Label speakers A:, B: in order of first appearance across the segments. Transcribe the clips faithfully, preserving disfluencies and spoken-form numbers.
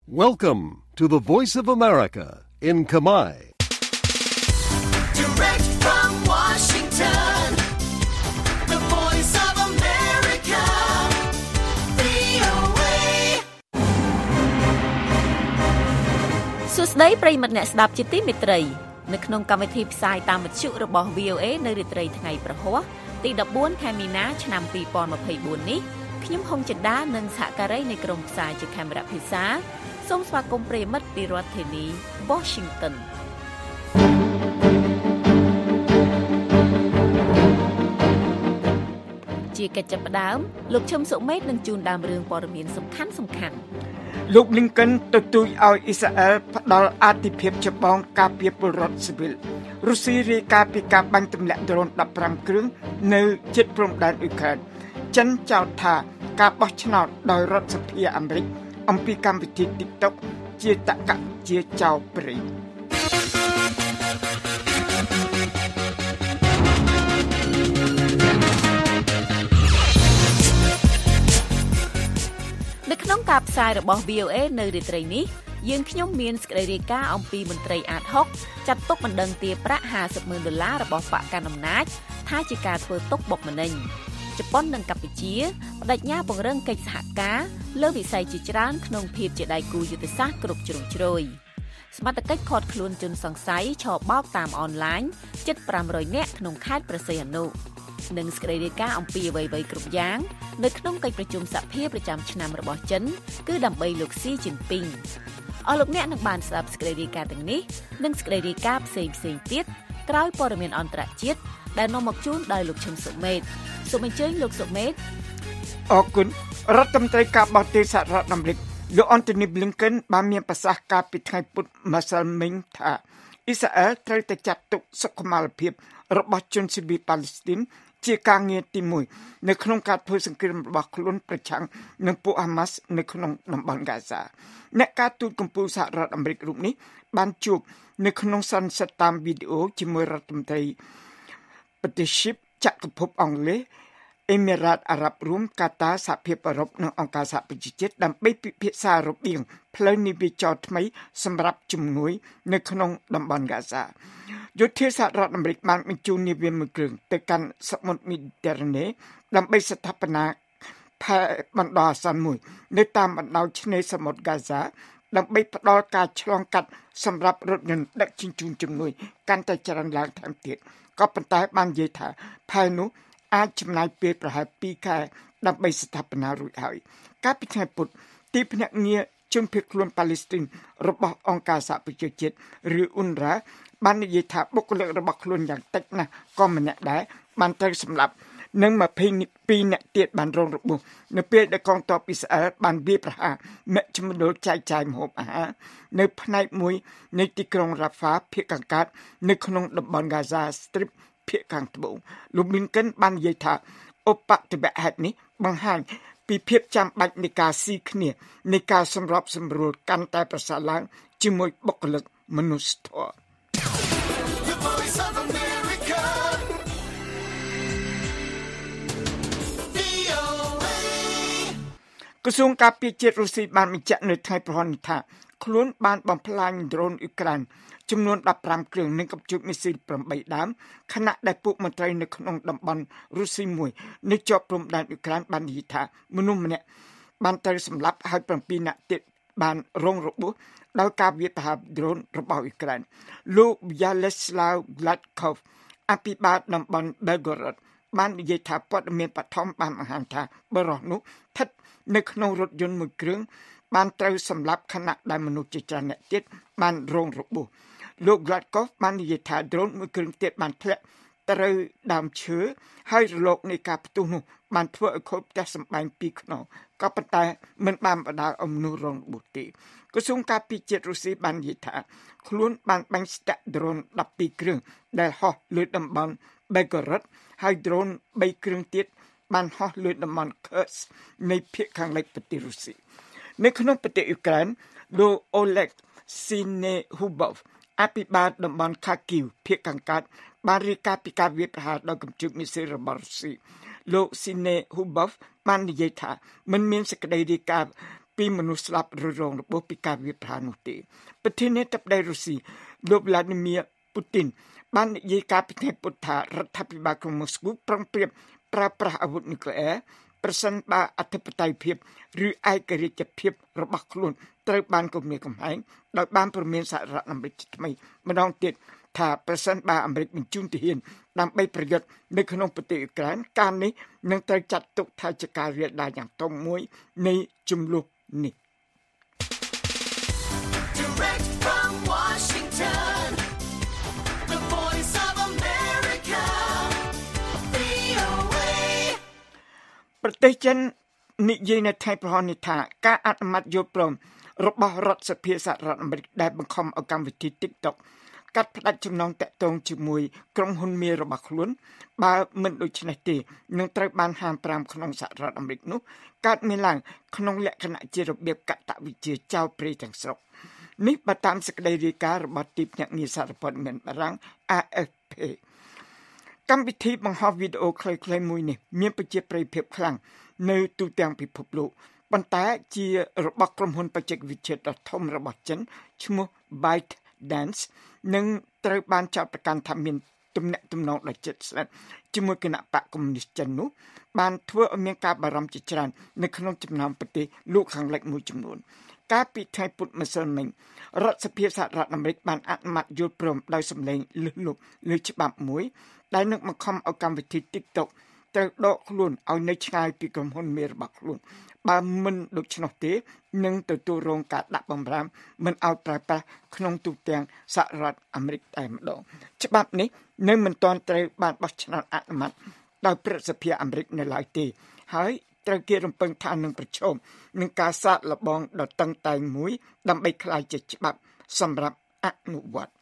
A: Welcome to the Voice of America in Khmer.
B: Direct from Washington, the Voice of America, វី អូ เอ សួស្តីប្រិយមិត្តអ្នកស្ដាប់ជាទីមេត្រីនៅក្នុងកម្មវិធីផ្សាយតាមវិទ្យុរបស់ វី អូ เอ នៅរាត្រីថ្ងៃប្រហ័សទីដប់បួនខែមីនាឆ្នាំពីរពាន់ម្ភៃបួននេះខ្ញុំហុងចិន្តានិងសហការីនៃក្រុមផ្សាយជាកាមេរ៉ាភាសាសូមស្វាគមន៍ប្រិយមិត្តពីរដ្ឋធានី Washington ជាកិច្ចចាប់ផ្ដើមលោកឈឹមសុមេតនឹងជូនដើមរឿងព័ត៌មានសំខាន់សំខាន់
C: លោក Blinken ទទូចឲ្យអ៊ីស្រាអែលផ្ដល់អាទិភាពច្បងការពារពលរដ្ឋស៊ីវិលរុស្ស៊ីរាយការណ៍ពីការបាញ់ទម្លាក់ដ្រូនដប់ប្រាំគ្រឿងនៅជិតព្រំដែនអ៊ុយក្រែនចិនចោទថាការបោះឆ្នោតដោយរដ្ឋសភាអាមេរិកអំពីកម្មវិធី TikTok ជាតក្កជាចោរព្រៃ
B: នៅក្នុងការផ្សាយរបស់ វី អូ เอ នៅរាត្រីនេះយើងខ្ញុំមានសេចក្តីរាយការណ៍អំពីមន្ត្រីអាត ហុក ចាត់ទុកបណ្ដឹងទារប្រាក់ห้าสิบម៉ឺនដុល្លាររបស់បកកណ្ដាលអំណាចថាជាការធ្វើទុកបុកម្នេញជប៉ុននិងកម្ពុជាបដិញ្ញាពង្រឹងកិច្ចសហការលើវិស័យជាច្រើនក្នុងភាពជាដៃគូយុទ្ធសាស្ត្រគ្រប់ជ្រុងជ្រោយសមត្ថកិច្ចឃាត់ខ្លួនជនសង្ស័យឆបោកតាមអនឡាញជិតប្រាំរយនាក់ក្នុងខេត្តព្រះសីហនុនិងសេចក្តីរាយការណ៍អំពីអ្វីៗគ្រប់យ៉ាងនៅក្នុងកិច្ចប្រជុំសហភាពប្រចាំឆ្នាំរបស់ចិនគឺដើម្បីលោកស៊ីជីនពីងអស់លោកអ្នកនឹងបានស្ដាប់សេចក្តីរាយការណ៍ទាំងនេះនិងសេចក្តីរាយការណ៍ផ្សេងផ្សេងទៀតក្រោយព័ត៌មានអន្តរជាតិដែលនាំមកជូនដោយលោកឈឹមសុមេតសូមអញ្ជើញលោកសុមេត
C: អរគុណរដ្ឋមន្ត្រីការបរទេសសហរដ្ឋអាមេរិកលោក Antony Blinken បានមានប្រសាសន៍ការពីថ្ងៃពុធម្សិលមិញថាអ៊ីស្រាអែលត្រូវតែចាត់ទុកសុខុមាលភាពរបស់ជនស៊ីវិលប៉ាឡេស្ទីនជាការងារទីមួយនៅក្នុងការធ្វើសង្គ្រាមរបស់ខ្លួនប្រឆាំងនឹងពួកហាម៉ាស់នៅក្នុងតំបន់ហ្គាហ្សាអ្នកការទូតកម្ពុជាសហរដ្ឋអាមេរិករូបនេះបានជួបនៅក្នុងសន្និសីទតាមវីដេអូជាមួយរដ្ឋមន្ត្រីប្រទេសស៊ីបចក្រភពអង់គ្លេសអេមីរ៉ាតអារ៉ាប់រួមកាតាសហភាពអឺរ៉ុបនិងអង្គការសហប្រជាជាតិដើម្បីពិភាក្សារបៀងផ្លូវនាវាចរថ្មីសម្រាប់ជំនួយនៅក្នុងតំបន់ហ្គាហ្សាយោធាសហរដ្ឋអាមេរិកបានបញ្ជូននាវាមួយគ្រឿងទៅកាន់សមុទ្រមេឌីទែរ៉ាណេដើម្បីស្ថាបនាផែបណ្ដោះអាសន្នមួយនៅតាមបណ្ដោយឆ្នេរសមុទ្រហ្គាហ្សាដើម្បីផ្ដល់ការឆ្លងកាត់សម្រាប់រថយន្តដឹកជញ្ជូនជំនួយកាន់តែច្រើនឡើងថែមទៀតក៏ប៉ុន្តែបាននិយាយថាផែនោះអាចចំណាយពេលប្រហែលពីរខែដើម្បីស្ថាបនារួចហើយកាលពីថ្ងៃពុធទីភ្នាក់ងារជនភៀសខ្លួនប៉ាឡេស្ទីនរបស់អង្គការសហប្រជាជាតិឬ អ៊ុនរ៉ា បាននិយាយថាបុគ្គលិករបស់ខ្លួនយ៉ាងតិចណាស់ក៏ម្នាក់ដែរបានត្រូវសម្លាប់និងម្ភៃពីរនាក់ទៀតបានរងរបួសនៅពេលដែលកងទ័ពអ៊ីស្រាអែលបានវាយប្រហារមជ្ឈមណ្ឌលចែកចាយម្ហូបអាហារនៅផ្នែកមួយនៃទីក្រុងរ៉ាហ្វាភាគខាងកើតនៅក្នុងតំបន់ហ្គាហ្សាស្ទ្រីបភាគខាងត្បូងលោក Blinken បាននិយាយថាឧបទ្ទវហេតុនេះបង្ហាញពីភាពចាំបាច់នៃការស៊ីគ្នានៃការសម្របសម្រួលកាន់តែប្រសើរឡើងជាមួយបុគ្គលិកមនុស្សធម៌ក្រសួងការពារជាតិរុស្ស៊ីបានបញ្ជាក់នៅថ្ងៃប្រហ័នថាខ្លួនបានបំផ្លាញដ្រូនអ៊ុយក្រែនចំនួនដប់ប្រាំគ្រឿងនិងកាំជ្រួចមីស៊ីលប្រាំបីដើមខណៈដែលពួកមន្ត្រីនៅក្នុងតំបន់រុស្ស៊ីមួយនៅជាប់ព្រំដែនអ៊ុយក្រែនបាននិយាយថាមនុស្សម្នាក់បានត្រូវសម្លាប់ហើយប្រាំពីរនាក់ទៀតបានរងរបួសដោយការវាយប្រហារដ្រូនរបស់អ៊ុយក្រែនលោក Vyacheslav Gladkov អភិបាលតំបន់ Belgorod បាននិយាយថាព័ត៌មានបឋមបានបង្ហាញថាបរិសុទ្ធនោះស្ថិតនៅក្នុងរថយន្តមួយគ្រឿងបានត្រូវសម្លាប់ខណៈដែលមនុស្សជាច្រើនអ្នកទៀតបានរងរបួសលោក Gladkov បាននិយាយថាដ្រូនមួយគ្រឿងទៀតបានធ្លាក់ត្រូវដើមឈើហើយរលកនៃការផ្ទុះនោះបានធ្វើឲ្យខូចផ្ទះសម្បែងពីរខ្នងក៏ប៉ុន្តែមិនបានបណ្ដាលឲ្យមនុស្សរងរបួសទេក្រសួងការពារជាតិរុស្ស៊ីបាននិយាយថាខ្លួនបានបាញ់ស្ទាក់ដ្រូនដប់ពីរគ្រឿងដែលហោះលើតំបន់ Belgorod ហើយដ្រូនបីគ្រឿងទៀតបានហោះលើតំបន់ Kursk នៃភាគខាងលិចប្រទេសរុស្ស៊ីនៅក្នុងប្រទេសអ៊ុយក្រែនលោក Oleg Syniehubov អភិបាលតំបន់ Kharkiv ភាគខាងកើតបានរាយការណ៍ពីការវាយប្រហារដោយកាំជ្រួចមីស៊ីលរបស់រុស្ស៊ីលោក Syniehubov បាននិយាយថាមិនមានសេចក្តីរាយការណ៍ពីមនុស្សស្លាប់ររងរបួសពីការវាយប្រហារនោះទេប្រធានាធិបតីរុស្ស៊ីលោក Vladimir Putin បាននិយាយការពីថ្ងៃពុធថារដ្ឋាភិបាលក្រុងម៉ូស្គូប្រឹងប្រែងប្រើប្រាស់អាវុធនុយក្លេអ៊ែរប្រសិនបើអធិបតេយ្យភាពឬឯករាជ្យភាពរបស់ខ្លួនត្រូវបានគំរាមកំហែងដោយបានព្រមានសហរដ្ឋអាមេរិកថ្មីម្ដងទៀតថាប្រសិនបើអាមេរិកបញ្ជូនទាហានដើម្បីប្រយុទ្ធនៅក្នុងប្រទេសអ៊ុក្រែនការនេះនឹងត្រូវចាត់ទុកថាជាការរាលដាលយ៉ាងធំមួយនៃជម្លោះនេះប្រទេសចិននិយាយនៅថ្ងៃប្រហោះនេះថាការអនុម័តយល់ព្រមរបស់រដ្ឋសភាសហរដ្ឋអាមេរិកដែលបង្ខំឲ្យកម្មវិធី TikTok កាត់ផ្តាច់ចំណងតាក់ទងជាមួយក្រុមហ៊ុនមេរបស់ខ្លួនបើមិនដូច្នេះទេនឹងត្រូវបានហាមប្រាមក្នុងសហរដ្ឋអាមេរិកនោះកើតមានឡើងក្នុងលក្ខណៈជារបៀបកតវិជ្ជាចោលព្រៃទាំងស្រុងនេះបើតាមសេចក្តីរាយការណ៍របស់ទីភ្នាក់ងារសារព័ត៌មានបារាំង A F P កម្មវិធីបង្ហោះវីដេអូខ្លីៗមួយនេះមានប្រជាប្រិយភាពខ្លាំងនៅទូទាំងពិភពលោកប៉ុន្តែជារបស់ក្រុមហ៊ុនបច្ចេកវិទ្យាដ៏ធំរបស់ចិនឈ្មោះ ByteDance នឹងត្រូវបានចោទប្រកាន់ថាមានទំនាក់ទំនងដ៏ជិតស្និទ្ធជាមួយគណៈបកកុម្មុយនីសចិននោះបានធ្វើឲ្យមានការបារម្ភជាច្រើននៅក្នុងចំណោមប្រទេសលោកខាងលិចមួយចំនួនកាលពីថ្ងៃពុធម្សិលមិញរដ្ឋសភាសហរដ្ឋអាមេរិកបានអនុម័តយល់ព្រមដោយសម្លេងលើសលប់លើច្បាប់មួយដែលនឹងបង្ខំឲ្យកម្មវិធី TikTok ត្រូវដកខ្លួនឲ្យនៅឆ្ងាយពីក្រុមហ៊ុនមេរបស់ខ្លួនបើមិនដូច្នោះទេនឹងទទួលរងការដាក់បំរាមមិនឲ្យប្រើប្រាស់ក្នុងទូទាំងសហរដ្ឋអាមេរិកតែម្ដងច្បាប់នេះនៅមិនទាន់ត្រូវបានបោះឆ្នោតអនុម័តដោយព្រឹទ្ធសភាអាមេរិកនៅឡើយទេហើយត្រូវគេរំពឹងថានឹងប្រឈមនឹងការសាកល្បងដ៏តឹងតែងមួយដើម្បីក្លាយជាច្បាប់សម្រាប់អនុវត្ត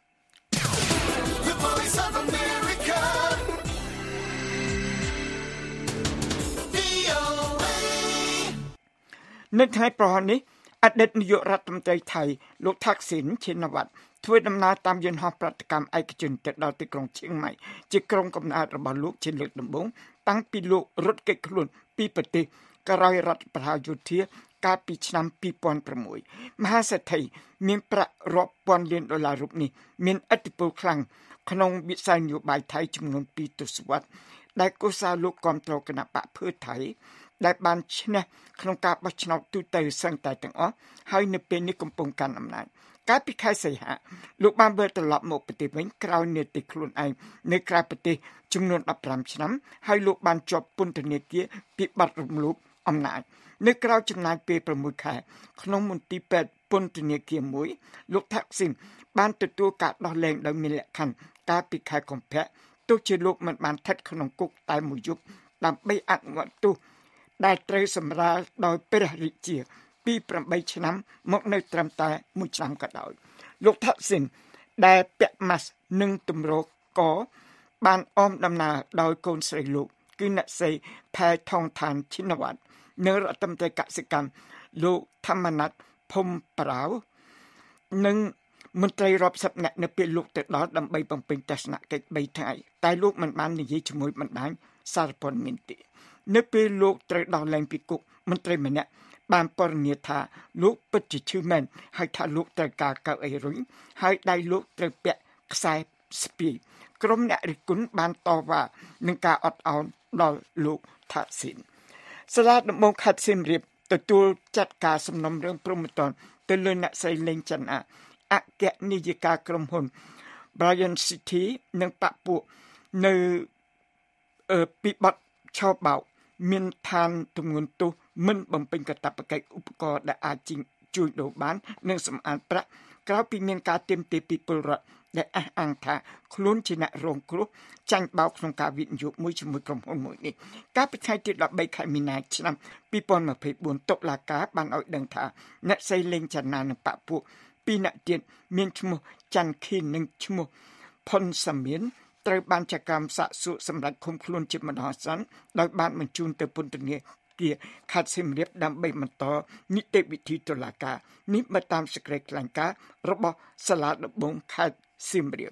C: នៅថ្ងៃប្រហោះនេះអតីតនាយករដ្ឋមន្ត្រីថៃលោកថាក់ស៊ីនឈិនវត្តធ្វើដំណើរតាមយន្តហោះប្រតិកម្មឯកជនទៅដល់ទីក្រុងឈៀងម៉ៃជាក្រុងកំណើតរបស់លោកជាលើកដំបូងតាំងពីលោករត់គេចខ្លួនពីប្រទេសក្រោយរដ្ឋប្រហារយោធាកាលពីឆ្នាំពីរពាន់ប្រាំមួយមហាសេដ្ឋីមានប្រាក់រាប់ពាន់លានដុល្លាររូបនេះមានឥទ្ធិពលខ្លាំងក្នុងវិស័យនយោបាយថៃចំនួនពីរទសវត្សរ៍ដែលកូសាលោកគ្រប់គ្រងគណៈបកភឿថៃដែលបានឈ្នះក្នុងការបោះឆ្នោតទូទៅសឹងតែទាំងអស់ហើយនៅពេលនេះកំពុងកាន់អំណាចកាលពីខែសីហាលោកបានវិលត្រឡប់មកប្រទេសវិញក្រោយនាទីខ្លួនឯងនៅក្រៅប្រទេសចំនួនដប់ប្រាំឆ្នាំហើយលោកបានជាប់ពន្ធនាគារពីបទរំលោភអំណាចនៅក្រៅចំណាយពេលប្រាំមួយខែក្នុងមន្ទីរពេទ្យពន្ធនាគារមួយលោកថាក់ស៊ីនបានទទួលការដោះលែងដោយមានលក្ខខណ្ឌកាលពីខែកុម្ភៈទោះជាលោកមិនបានស្ថិតក្នុងគុកតែមួយយប់ដើម្បីអនុវត្តទោសដែលត្រូវសម្រាលដោយព្រះរាជាពីប្រាំបីឆ្នាំមកនៅត្រឹមតែមួយឆ្នាំក៏ដោយលោកថាក់ស៊ីនដែលពាក់ម៉ាស់និងទម្រកកបានអមដំណើរដោយកូនស្រីលោកគឺអ្នកស្រីផែថងឋានឈិនវត្តនៅរដ្ឋមន្ត្រីកសិកម្មលោកធម្មណាត់ភុំប្រាវនិងមន្ត្រីរាប់សិបនាក់នៅពេលលោកទៅដល់ដើម្បីបំពេញទស្សនកិច្ចបីថ្ងៃតែលោកមិនបាននិយាយជាមួយបណ្ដាញសារព័ត៌មានទេនៅពេលលោកត្រូវដោះលែងពីគុកមន្ត្រីម្នាក់បានពណ៌នាថាលោកពិតជាឈឺមែនហើយថាលោកត្រូវការកៅអីរុញហើយដៃលោកត្រូវពាក់ខ្សែស្ពាយក្រុមអ្នករិះគន់បានតវ៉ានឹងការអត់ឱនដល់លោកថាក់ស៊ីនសាលាដំបងខេត្តសៀមរាបទទួលចាត់ការសំណុំរឿងព្រហ្មទណ្ឌទៅលើអ្នកស្រីលេងចន្ទៈអគ្គនាយិកាក្រុមហ៊ុន Brian City និងបពពួកនៅពីបទឆោបោកមានឋានទម្ងន់ទោសមិនបំពេញកាតព្វកិច្ចឧបករណ៍ដែលអាចជួយដូរបាននិងសម្អាតប្រាក់ក្រោយពីមានការទាមទារពីពលរដ្ឋដែលអះអាងថាខ្លួនជាអ្នករងគ្រោះចាញ់បោកក្នុងការវិនិយោគមួយជាមួយក្រុមហ៊ុនមួយនេះកាលពីថ្ងៃទីដប់បីខែមីនាឆ្នាំពីរពាន់ម្ភៃបួនតុលាការបានឲ្យដឹងថាអ្នកស្រីលេងចន្ទនានិងបពពួកពីរនាក់ទៀតមានឈ្មោះច័ន្ទខៀននិងឈ្មោះផុនសាមៀនត្រូវបានចក្រមសាកសួរសម្រាប់ឃុំខ្លួនជាម្ដងសិនដោយបានបញ្ជូនទៅពន្ធនាគារខេត្តសៀមរាបដើម្បីបន្តនីតិវិធីតុលាការនេះបើតាមសេចក្តីថ្លែងការណ៍របស់សាលាដំបងខេត្តសៀមរាប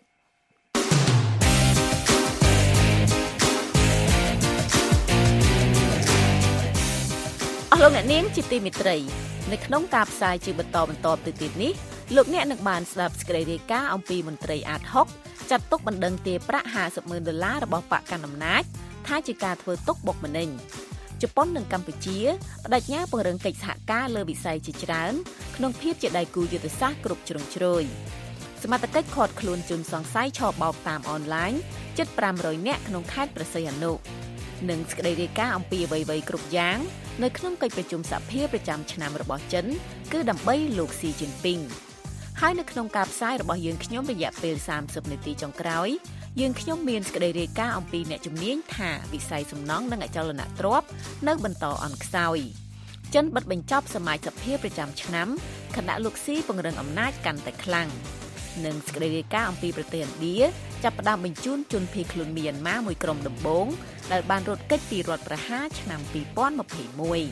B: អស់លោកអ្នកនាងជាទីមេត្រីនៅក្នុងការផ្សាយជាបន្តបន្តទៅទៀតនេះលោកអ្នកនឹងបានស្ដាប់សេចក្តីរាយការណ៍អំពីមន្ត្រីអាតហុកចាត់ទុកបណ្ដឹងទារប្រាក់ห้าสิบម៉ឺនដុល្លាររបស់បកកណ្ដាលអំណាចថាជាការធ្វើទុកបុកម្នេញជប៉ុននិងកម្ពុជាបដិញ្ញាពង្រឹងកិច្ចសហការលើវិស័យជាច្រើនក្នុងភាពជាដៃគូយុទ្ធសាស្ត្រគ្រប់ជ្រុងជ្រោយសមត្ថកិច្ចឃាត់ខ្លួនជនសង្ស័យឆបោកតាមអនឡាញជិតfive hundredនាក់ក្នុងខេត្តព្រះសីហនុនិងសេចក្តីរាយការណ៍អំពីអ្វីៗគ្រប់យ៉ាងនៅក្នុងកិច្ចប្រជុំសភាប្រចាំឆ្នាំរបស់ចិនគឺដើម្បីលោកស៊ីជីនពីងហើយនៅក្នុងការផ្សាយរបស់យើងខ្ញុំរយៈពេលthirtyនាទីចុងក្រោយយើងខ្ញុំមានសេចក្តីរាយការណ៍អំពីអ្នកជំនាញថាវិស័យសំណង់និងអចលនទ្រព្យនៅបន្តអន់ខ្សោយចិនបិទបញ្ចប់សមាជសភាប្រចាំឆ្នាំខណៈលោកស៊ីពង្រឹងអំណាចកាន់តែខ្លាំងនិងសេចក្តីរាយការណ៍អំពីប្រទេសឥណ្ឌាចាប់ផ្ដើមបញ្ជូនជនភៀសខ្លួនមីយ៉ាន់ម៉ាមួយក្រុមដំបូងដែលបានរត់គេចពីរដ្ឋប្រហារឆ្នាំtwenty twenty-one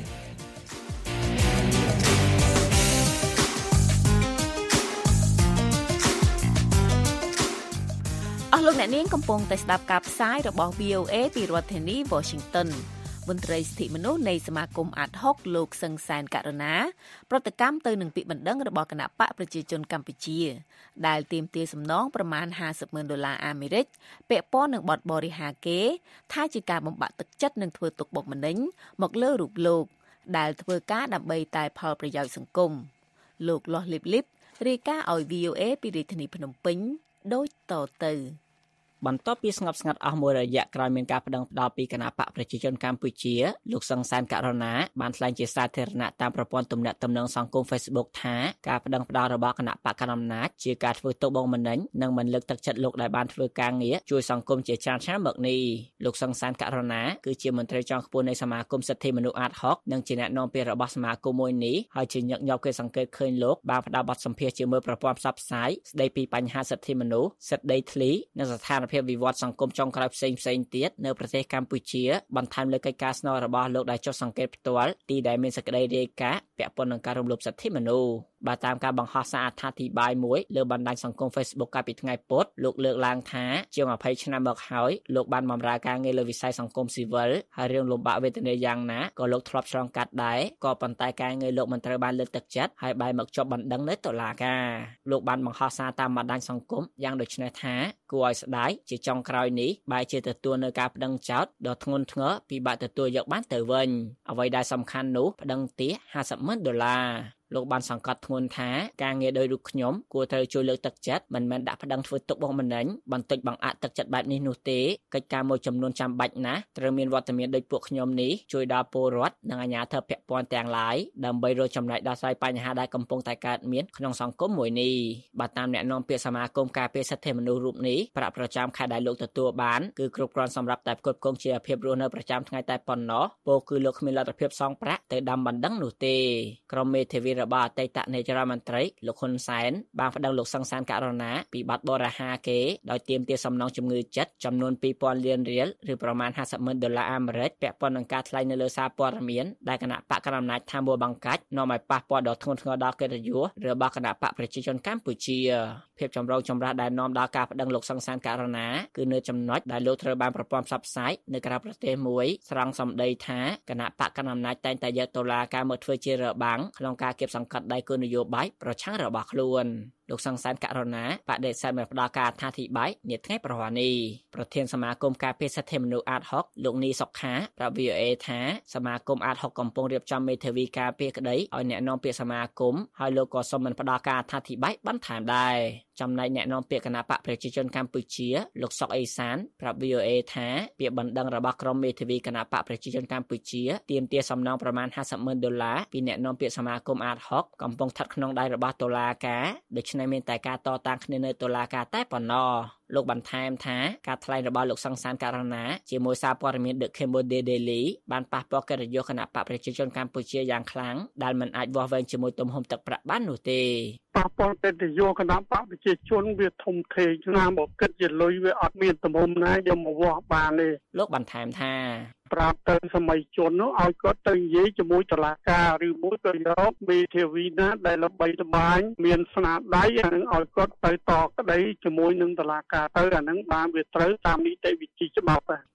B: អស់លោកអ្នកនាងកំពុងតែស្ដាប់ការផ្សាយរបស់ V O A ពីរដ្ឋធានី Washington មន្ត្រីសិទ្ធិមនុស្សនៃសមាគមអាតហុកលោកសឹងសានករណាប្រតិកម្មទៅនឹងពាក្យបណ្ដឹងរបស់គណៈបកប្រជាជនកម្ពុជាដែលទាមទារសំណងប្រមាណห้าสิบម៉ឺនដុល្លារអាមេរិកពាក់ព័ន្ធនឹងបទបរិហាកេថាជាការបំបាក់ទឹកចិត្តនិងធ្វើទុកបុកម្នេញមកលើរូបលោកដែលធ្វើការដើម្បីតែផលប្រយោជន៍សង្គមលោកលាស់លីបលីបរាយការណ៍ឲ្យ V O A ពីរាជធានីភ្នំពេញដូចតទៅបន្ទាប់ពីស្ងប់ស្ងាត់អស់មួយរយៈក្រោយមានការប្តឹងផ្តល់ពីគណៈបកប្រជាជនកម្ពុជាលោកសង្សានករណាបានថ្លែងជាសាធារណៈតាមប្រព័ន្ធទំនាក់ទំនងសង្គម Facebook ថាការប្តឹងផ្តល់របស់គណៈបកកណ្ដាលអំណាចជាការធ្វើទុកបុកម្នេញនិងមិនលើកទឹកចិត្តលោកដែលបានធ្វើការងារជួយសង្គមជាច្រើនឆ្នាំមកនេះលោកសង្សានករណាគឺជាមន្ត្រីជាន់ខ្ពស់នៃសមាគមសិទ្ធិមនុស្សអាតហុកនិងជាអ្នកនាំពាក្យរបស់សមាគមមួយនេះហើយជាញឹកញាប់គេសង្កេតឃើញលោកបានផ្តល់បទសម្ភាសន៍ជាមួយប្រព័ន្ធផ្សព្វផ្សាយស្ដីពីបញ្ហាសិទ្ធិមនុស្សសិទ្ធិដីធ្លីនិងស្ថានភាពវិវត្តសង្គមចុងក្រោយផ្សេងផ្សេងទៀតនៅប្រទេសកម្ពុជាបន្ថែមលើកិច្ចការស្នើរបស់លោកដែលចុះសង្កេតផ្ទាល់ទីដែលមានសេចក្តីរាយការណ៍ពាក់ព័ន្ធនឹងការរំលោភសិទ្ធិមនុស្សបើតាមការបង្ហោះសារអត្ថាធិប្បាយមួយលើបណ្ដាញសង្គម Facebook កាលពីថ្ងៃពុធលោកលើកឡើងថាជាងtwentyឆ្នាំមកហើយលោកបានបម្រើការងារលើវិស័យសង្គមស៊ីវិលហើយរឿងលំបាកវេទនាយ៉ាងណាក៏លោកធ្លាប់ឆ្លងកាត់ដែរក៏ប៉ុន្តែការងារលោកមិនត្រូវបានលើកទឹកចិត្តហើយបែរមកជាប់បណ្ដឹងនៅតុលាការលោកបានបង្ហោះសារតាមបណ្ដាញសង្គមយ៉ាងដូចនេះថាគួរឲ្យស្ដាយជាចុងក្រោយនេះបែរជាទទួលនៅការប្តឹងចោទដ៏ធ្ងន់ធ្ងរពិបាកទទួលយកបានទៅវិញអ្វីដែលសំខាន់នោះប្តឹងទារห้าสิบម៉ឺនដុល្លារលោកបានសង្កត់ធ្ងន់ថាការងារដោយរូបខ្ញុំគួរត្រូវជួយលើកទឹកចិត្តមិនមែនដាក់ប្តឹងធ្វើទុកបុកម្នេញបន្តិចបង្អាក់ទឹកចិត្តបែបនេះនោះទេកិច្ចការមួយចំនួនចាំបាច់ណាស់ត្រូវមានវត្តមានដូចពួកខ្ញុំនេះជួយដល់ពលរដ្ឋនិងអាជ្ញាធរពាក់ព័ន្ធទាំងឡាយដើម្បីរកចំណែកដោះស្រាយបញ្ហាដែលកំពុងតែកើតមានក្នុងសង្គមមួយនេះបើតាមអ្នកនាំពាក្យសមាគមការពារសិទ្ធិមនុស្សរូបនេះប្រាក់ប្រចាំខែដែលលោកទទួលបានគឺគ្រប់គ្រាន់សម្រាប់តែផ្គត់ផ្គង់ជីវភាពរស់នៅប្រចាំថ្ងៃតែប៉ុណ្ណោះពោលគឺលោកគ្មានលទ្ធភាពសងប្រាក់ទៅដាំបណ្ដឹងនោះទេក្រុមមេធាវីរបស់អតីតនាយករដ្ឋមន្ត្រីលោកហ៊ុនសែនបានប្តឹងលោកសង្សានករណាពីបទបរិហាកេដោយទាមទារសំណងជំងឺចិត្តចំនួនtwo thousandលានរៀលឬប្រមាណห้าสิบម៉ឺនដុល្លារអាមេរិកពាក់ព័ន្ធនឹងការថ្លែងនៅលើសារព័ត៌មានដែលគណៈបកកណ្ដាលអំណាចថាមួយបង្កាច់នាំឲ្យប៉ះពាល់ដល់ធ្ងន់ធ្ងរដល់កិត្តិយសរបស់គណៈបកប្រជាជនកម្ពុជាភាពចម្រូងចម្រាសដែលនាំដល់ការប្តឹងលោកសង្សានករណាគឺនៅចំណុចដែលលោកត្រូវបានប្រព័ន្ធផ្សព្វផ្សាយនៅក្រៅប្រទេសមួយស្រង់សម្ដីថាគណៈបកកណ្ដាលអំណាចតែងតែយកតុលាការមកធ្វើជារបាំងក្នុងការគៀបសង្កត់ដៃគោលនយោបាយប្រឆាំងរបស់ខ្លួនលោកសង្សានករណាបដិសេធមិនផ្ដល់ការអត្ថាធិប្បាយនាថ្ងៃប្រហ័ននេះប្រធានសមាគមការពារសិទ្ធិមនុស្សអាតហុកលោកនីសុខាប្រាប់ V O A ថាសមាគមអាតហុកកំពុងរៀបចំមេធាវីការពារក្តីឲ្យអ្នកនាំពាក្យសមាគមហើយលោកក៏សូមមិនផ្ដល់ការអត្ថាធិប្បាយបន្ថែមដែរចំណែកអ្នកនាំពាក្យគណៈបកប្រជាជនកម្ពុជាលោកសុកអេសានប្រាប់ V O A ថាពាក្យបណ្ដឹងរបស់ក្រុមមេធាវីគណៈបកប្រជាជនកម្ពុជាទាមទារសំណងប្រមាណห้าสิบម៉ឺនដុល្លារពីអ្នកនាំពាក្យសមាគមអាតហុកកំពុងស្ថិតក្នុងដៃរបស់តុលាការដូច្នេះមានតែការតតាំងគ្នានៅតុលាការតែប៉ុណ្ណោះលោកបន្ថែមថាការថ្លែងរបស់លោកសង្សានករណាជាមួយសារព័ត៌មាន The Cambodia Daily បានប៉ះពាល់កិត្តិយសគណៈបកប្រជាជនកម្ពុជាយ៉ាងខ្លាំងដែលមិនអាចវាស់វែងជាមួយទំហំទឹកប្រាក់បាននោះទេប៉ះពាល់កិត្តិយសគណៈបកប្រជាជនវាធំធេងណាស់មកគិតជាលុយវាអត់មានទំហំណាយកមកវាស់បានទេលោកបន្ថែមថាប្រាប់ទៅសម័យជននោះឲ្យគាត់ទៅនិយាយជាមួយតុលាការឬមួយក៏យកមេធាវីណាដែលល្បីល្បាញមានស្នាដៃអានឹងឲ្យគាត់ទៅតក្តីជាមួយនឹងតុលាការទៅអានឹងបានវាត្រូវតាមនីតិវិធីច្បាប់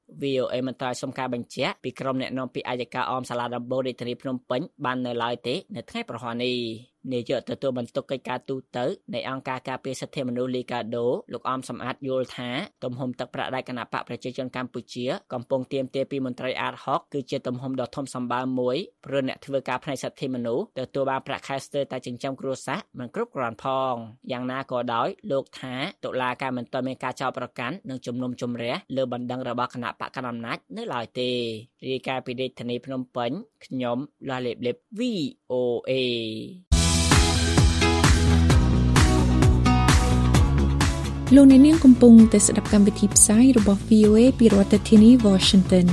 D: វី អូ เอ មិនត្រូវសុំការបញ្ជាក់ពីក្រុមអ្នកនាំពាក្យអัยការអមសាលាដំបូងរាជធានីភ្នំពេញបាននៅឡើយទេនៅថ្ងៃប្រហ័ននេះនាយកទទួលបន្ទុកកិច្ចការទូតនៃអង្គការការពារសិទ្ធិមនុស្សលីកាដូលោកអមសំអាតយល់ថាទំហំទឹកប្រាក់ដែលគណៈបកប្រជាជនកម្ពុជាកំពុងទាមទារពីមន្ត្រីអាតហុកគឺជាទំហំដ៏ធំសម្បើមមួយព្រោះអ្នកធ្វើការផ្នែកសិទ្ធិមនុស្សទទួលបានប្រាក់ខែស្ទើរតែចិញ្ចឹមគ្រួសារមិនគ្រប់គ្រាន់ផងយ៉ាងណាក៏ដោយលោកថាតុលាការមិនទាន់មានការចោទប្រកាន់និងជំនុំជម្រះលើបណ្ដឹងរបស់គណៈបកកណ្ដាលអំណាចនៅឡើយទេរាយការណ៍ពីរាជធានីភ្នំពេញខ្ញុំឡាលេបលេប វី អូ เอ
E: លោកអ្នកនាងកំពុងតែស្ដាប់កម្មវិធីផ្សាយរបស់ វី អូ เอ ពីរដ្ឋធានី Washington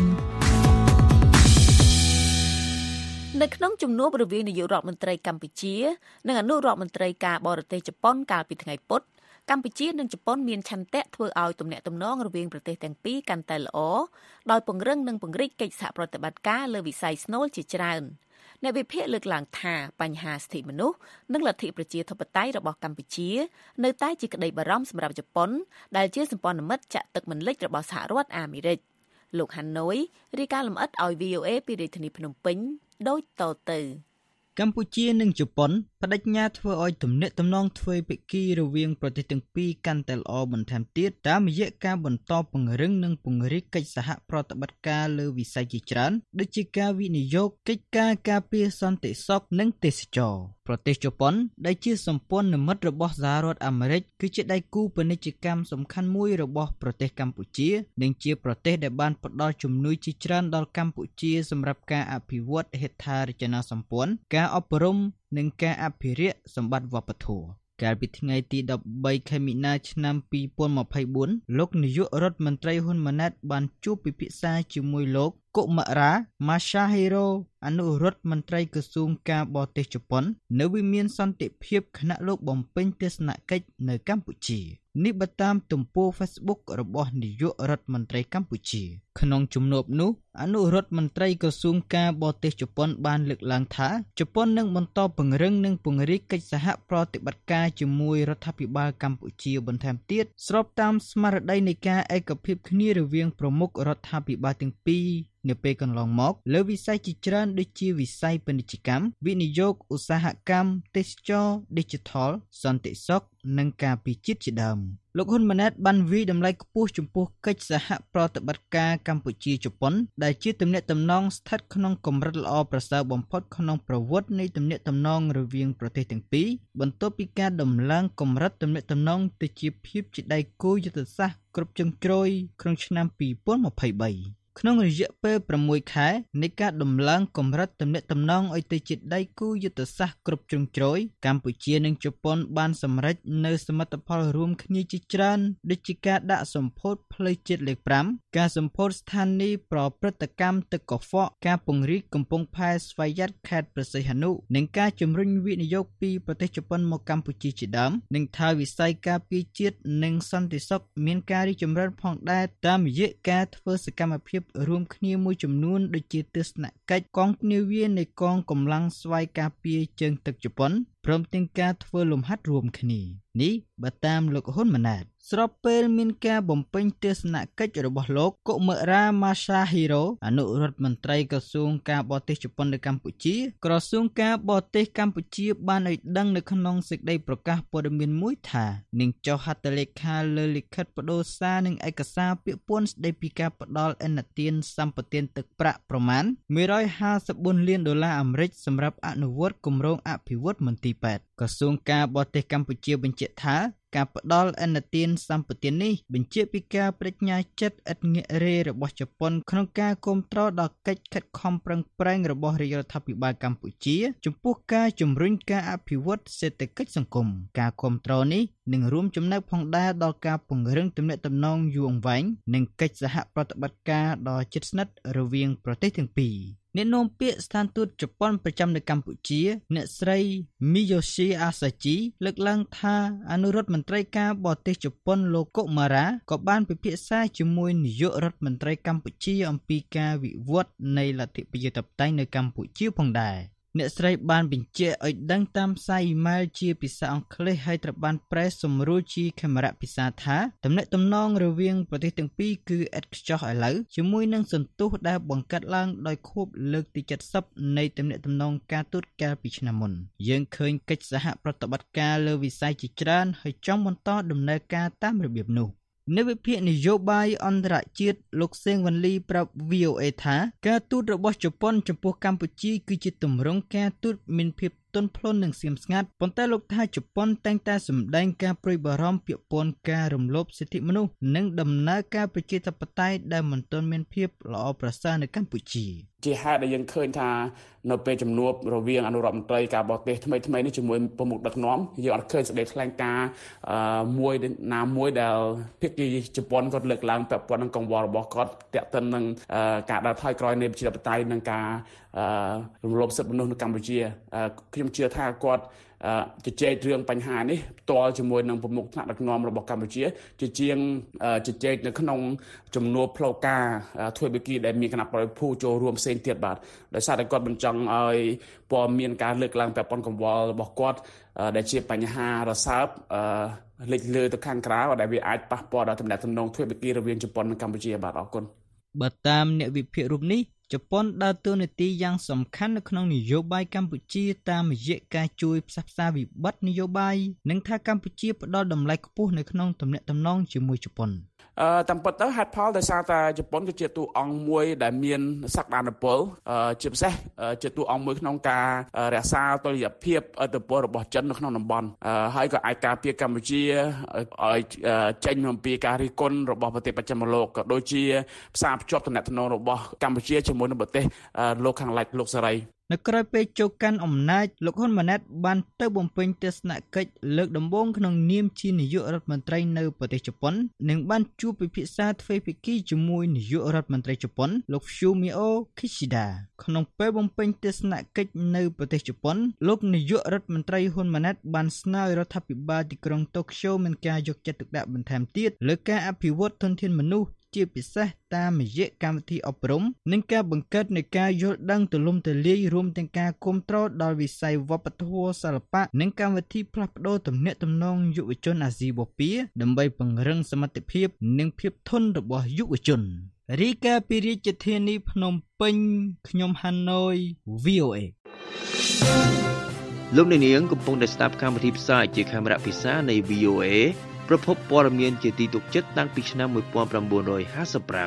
B: នៅក្នុងជំនួបរវាងនាយករដ្ឋមន្ត្រីកម្ពុជានិងអនុរដ្ឋមន្ត្រីការបរទេសជប៉ុនកាលពីថ្ងៃពុធកម្ពុជានិងជប៉ុនមានឆន្ទៈធ្វើឲ្យទំនាក់ទំនងរវាងប្រទេសទាំងពីរកាន់តែល្អដោយពង្រឹងនិងពង្រីកកិច្ចសហប្រតិបត្តិការលើវិស័យស្នូលជាច្រើនអ្នកវិភាគលើកឡើងថាបញ្ហាសិទ្ធិមនុស្សនិងលទ្ធិប្រជាធិបតេយ្យរបស់កម្ពុជានៅតែជាក្តីបារម្ភសម្រាប់ជប៉ុនដែលជាសម្ព័ន្ធមិត្តចាក់ទឹកមិនលិចរបស់សហរដ្ឋអាមេរិកលោកហាណូយរាយការណ៍លម្អិតឲ្យ វី អូ เอ ពីរាជធានីភ្នំពេញដូចតទៅ
F: កម្ពុជានិងជប៉ុនបដិញ្ញាធ្វើឲ្យទំនាក់ទំនងទ្វេភាគីរវាងប្រទេសទាំងពីរកាន់តែល្អបន្ថែមទៀតតាមរយៈការបន្តពង្រឹងនិងពង្រីកកិច្ចសហប្រតិបត្តិការលើវិស័យជាច្រើនដូចជាការវិនិយោគកិច្ចការការពារសន្តិសុខនិងទេសចរណ៍ប្រទេសជប៉ុនដែលជាសម្ព័ន្ធមិត្តរបស់សហរដ្ឋអាមេរិកគឺជាដៃគូពាណិជ្ជកម្មសំខាន់មួយរបស់ប្រទេសកម្ពុជានិងជាប្រទេសដែលបានផ្ដល់ជំនួយជាច្រើនដល់កម្ពុជាសម្រាប់ការអភិវឌ្ឍហេដ្ឋារចនាសម្ព័ន្ធការអប់រំនិងការអភិរក្សសម្បត្តិវប្បធម៌កាលពីថ្ងៃទីដប់បីខែមីនាឆ្នាំពីរពាន់ម្ភៃបួនលោកនាយករដ្ឋមន្ត្រីហ៊ុនម៉ាណែតបានជួបពិភាក្សាជាមួយលោកកុមារ៉ា Masahiro អនុរដ្ឋមន្ត្រីក្រសួងការបរទេសជប៉ុននៅវិមានសន្តិភាពខណៈលោកបំពេញទស្សនកិច្ចនៅកម្ពុជានេះបើតាមទំព័រ Facebook របស់នាយករដ្ឋមន្ត្រីកម្ពុជាក្នុងជំនួបនោះអនុរដ្ឋមន្ត្រីក្រសួងការបរទេសជប៉ុនបានលើកឡើងថាជប៉ុននឹងបន្តពង្រឹងនិងពង្រីកកិច្ចសហប្រតិបត្តិការជាមួយរដ្ឋាភិបាលកម្ពុជាបន្ថែមទៀតស្របតាមស្មារតីនៃការឯកភាពគ្នារវាងប្រមុខរដ្ឋាភិបាលទាំងពីរនៅពេលកន្លងមកលើវិស័យជាច្រើនដូចជាវិស័យពាណិជ្ជកម្មវិនិយោគឧស្សាហកម្មទេសចរណ៍ Digital សន្តិសុខនិងការពារជាតិជាដើមលោកហ៊ុនម៉ាណែតបានវិយតម្លៃខ្ពស់ចំពោះកិច្ចសហប្រតិបត្តិការកម្ពុជាជប៉ុនដែលជាទំនាក់ទំនងស្ថិតក្នុងកម្រិតល្អប្រសើរបំផុតក្នុងប្រវត្តិនៃទំនាក់ទំនងរវាងប្រទេសទាំងពីរបន្ទាប់ពីការដំឡើងកម្រិតទំនាក់ទំនងទៅជាភាពជាដៃគូយុទ្ធសាស្ត្រគ្រប់ជ្រុងជ្រោយក្នុងឆ្នាំពីរពាន់ម្ភៃបីក្នុងរយៈពេលប្រាំមួយខែនៃការដំឡើងកម្រិតទំនាក់ទំនងឲ្យទៅជាដៃគូយុទ្ធសាស្ត្រគ្រប់ជ្រុងជ្រោយកម្ពុជានិងជប៉ុនបានសម្រេចនូវសមិទ្ធផលរួមគ្នាជាច្រើនដូចជាការដាក់សម្ពោធផ្លូវជាតិលេខប្រាំការសម្ពោធស្ថានីយ៍ប្រព្រឹត្តកម្មទឹកកខ្វក់ការពង្រីកកំពង់ផែស្វយ័តខេត្តព្រះសីហនុនិងការជំរុញវិនិយោគពីប្រទេសជប៉ុនមកកម្ពុជាជាដើមនិងថាវិស័យការពារជាតិនិងសន្តិសុខមានការរីកចម្រើនផងដែរតាមរយៈការធ្វើសកម្មភាពរួមគ្នាមួយចំនួនដូចជាទស្សនកិច្ចកងនាវានៃកងកម្លាំងស្វ័យការពារជើងទឹកជប៉ុនព្រមទាំងការធ្វើលំហាត់រួមគ្នានេះបើតាមលោកហ៊ុនម៉ាណែតស្របពេលមានការបំពេញទស្សនកិច្ចរបស់លោកកុមារ៉ា Masahiro អនុរដ្ឋមន្ត្រីក្រសួងការបរទេសជប៉ុននៅកម្ពុជាក្រសួងការបរទេសកម្ពុជាបានឲ្យដឹងនៅក្នុងសេចក្តីប្រកាសព័ត៌មានមួយថានឹងចុះហត្ថលេខាលើលិខិតបដូរសារនិងឯកសារពាក្យពាន់ស្តីពីការផ្ដល់ឥណទានសម្បទានទឹកប្រាក់ប្រមាណមួយរយហាសិបបួនលានដុល្លារអាមេរិកសម្រាប់អនុវត្តគម្រោងអភិវឌ្ឍមន្ទីរពេទ្យក្រសួងការបរទេសកម្ពុជាបញ្ជាក់ថាការផ្ដល់ឥណទានសម្បទាននេះបញ្ជាក់ពីការបដិញ្ញាចិត្តឥតងាករេរបស់ជប៉ុនក្នុងការគាំទ្រដល់កិច្ចខិតខំប្រឹងប្រែងរបស់រាជរដ្ឋាភិបាលកម្ពុជាចំពោះការជំរុញការអភិវឌ្ឍសេដ្ឋកិច្ចសង្គមការគាំទ្រនេះនឹងរួមចំណែកផងដែរដល់ការពង្រឹងទំនាក់ទំនងយូរអង្វែងនិងកិច្ចសហប្រតិបត្តិការដ៏ជិតស្និទ្ធរវាងប្រទេសទាំងពីរអ្នកនាំពាក្យស្ថានទូតជប៉ុនប្រចាំនៅកម្ពុជាអ្នកស្រី Miyoshi Asachi លើកឡើងថាអនុរដ្ឋមន្ត្រីការបរទេសជប៉ុនលោកកុមារ៉ាក៏បានពិភាក្សាជាមួយនាយករដ្ឋមន្ត្រីកម្ពុជាអំពីការវិវត្តនៃលទ្ធិប្រជាធិបតេយ្យនៅកម្ពុជាផងដែរអ្នកស្រីបានបញ្ជាក់ឲ្យដឹងតាមសារអ៊ីមែលជាភាសាអង់គ្លេសហើយត្រូវបានប្រែសម្រួលជាខេមរៈភាសាថាទំនាក់ទំនងរវាងប្រទេសទាំងពីរគឺឥតខ្ចោះឥឡូវជាមួយនឹងសន្ទុះដែលបង្កើតឡើងដោយខួបលើកទីเจ็ดสิบនៃទំនាក់ទំនងការទូតកាលពីឆ្នាំមុនយើងឃើញកិច្ចសហប្រតិបត្តិការលើវិស័យជាច្រើនហើយចង់បន្តដំណើរការតាមរបៀបនោះនៅវិភាគនយោបាយអន្តរជាតិលោកសេងវ៉ាន់លីប្រាប់ វី អូ អេ ថាការទូតរបស់ជប៉ុនចំពោះកម្ពុជាគឺជាទម្រង់ការទូតមានភាពទន់ភ្លន់និងស្ងៀមស្ងាត់ប៉ុន្តែលោកថាជប៉ុនតែងតែសម្ដែងការព្រួយបារម្ភពាក់ព័ន្ធការរំលោភសិទ្ធិមនុស្សនិងដំណើរការប្រជាធិបតេយ្យដែលមិនទាន់មានភាពល្អប្រសើរនៅកម្ពុជា
G: ជាហេតុដែលយើងឃើញថានៅពេលជំនួបរវាងអនុរដ្ឋមន្ត្រីការបរទេសថ្មីថ្មីនេះជាមួយប្រមុខដឹកនាំយើងអត់ឃើញសេចក្តីថ្លែងការណ៍មួយណាមួយដែលភាគីជប៉ុនគាត់លើកឡើងពាក់ព័ន្ធនឹងកង្វល់របស់គាត់ទាក់ទិននឹងការដើរថយក្រោយនៃប្រជាធិបតេយ្យនិងការរំលោភសិទ្ធិមនុស្សនៅកម្ពុជាខ្ញុំជឿថាគាត់ជជែករឿងបញ្ហានេះផ្ទាល់ជាមួយនឹងប្រមុខថ្នាក់ដឹកនាំរបស់កម្ពុជាជាជាងជជែកនៅក្នុងជំនួបផ្លូវការទ្វេភាគីដែលមានគណៈបរិភូចូលរួមផ្សេងទៀតបាទដោយសារតែគាត់មិនចង់ឲ្យព័ត៌មានការលើកឡើងពាក់ព័ន្ធកង្វល់របស់គាត់ដែលជាបញ្ហារសើបលេចលើទៅខាងក្រៅដែលវាអាចប៉ះពាល់ដល់ទំនាក់ទំនងទ្វេភាគីរវាងជប៉ុននិងកម្ពុជាបាទអរគុណ
F: បើតាមអ្នកវិភាគរូបនេះជប៉ុនដើរតួនាទីយ៉ាងសំខាន់នៅក្នុងនយោបាយកម្ពុជាតាមរយៈការជួយផ្សះផ្សាវិបត្តិនយោបាយនិងថាកម្ពុជាផ្ដល់តម្លៃខ្ពស់នៅក្នុងទំនាក់ទំនងជាមួយជប៉ុន
G: អឺតាមពិតទៅហេតុផលដោយសារតែជប៉ុនគឺជាតួអង្គមួយដែលមានសក្តានុពលជាពិសេសជាតួអង្គមួយក្នុងការរក្សាតុល្យភាពឥទ្ធិពលរបស់ចិននៅក្នុងតំបន់ហើយក៏អាចការពារកម្ពុជាឲ្យចេញអំពីការរិះគន់របស់ប្រទេសបស្ចិមលោកក៏ដូចជាផ្សារភ្ជាប់ទំនាក់ទំនងរបស់កម្ពុជាជាមួយនឹងប្រទេសលោកខាងលិចលោកសេរី
F: នៅក្រៅពេលចូលកាន់អំណាចលោកហ៊ុនម៉ាណែតបានទៅបំពេញទស្សនកិច្ចលើកដំបូងក្នុងនាមជានាយករដ្ឋមន្ត្រីនៅប្រទេសជប៉ុននិងបានជួបពិភាក្សាទ្វេភាគីជាមួយនាយករដ្ឋមន្ត្រីជប៉ុនលោក Fumio Kishida ក្នុងពេលបំពេញទស្សនកិច្ចនៅប្រទេសជប៉ុនលោកនាយករដ្ឋមន្ត្រីហ៊ុនម៉ាណែតបានស្នើឲ្យរដ្ឋាភិបាលទីក្រុងតូក្យូមានការយកចិត្តទុកដាក់បន្ថែមទៀតលើការអភិវឌ្ឍធនធានមនុស្សជាពិសេសតាមរយៈកម្មវិធីអប់រំនិងការបង្កើតនៃការយល់ដឹងទូលំទូលាយរួមទាំងការគាំទ្រដល់វិស័យវប្បធម៌សិល្បៈនិងកម្មវិធីផ្លាស់ប្តូរទំនាក់ទំនងយុវជនអាស៊ីបូព៌ាដើម្បីពង្រឹងសមត្ថភាពនិងភាពធន់របស់យុវជនរីកាពីរាជធានីភ្នំពេញខ្ញុំហាណូយ វី អូ អេ
H: លោកអ្នកនាងកំពុងតែស្ដាប់កម្មវិធីផ្សាយជាខេមរៈភាសានៃ វី អូ អេ ប្រភពព័ត៌មានជាទីទុកចិត្តតាំងពីឆ្នាំmột nghìn chín trămห้าสิบห้า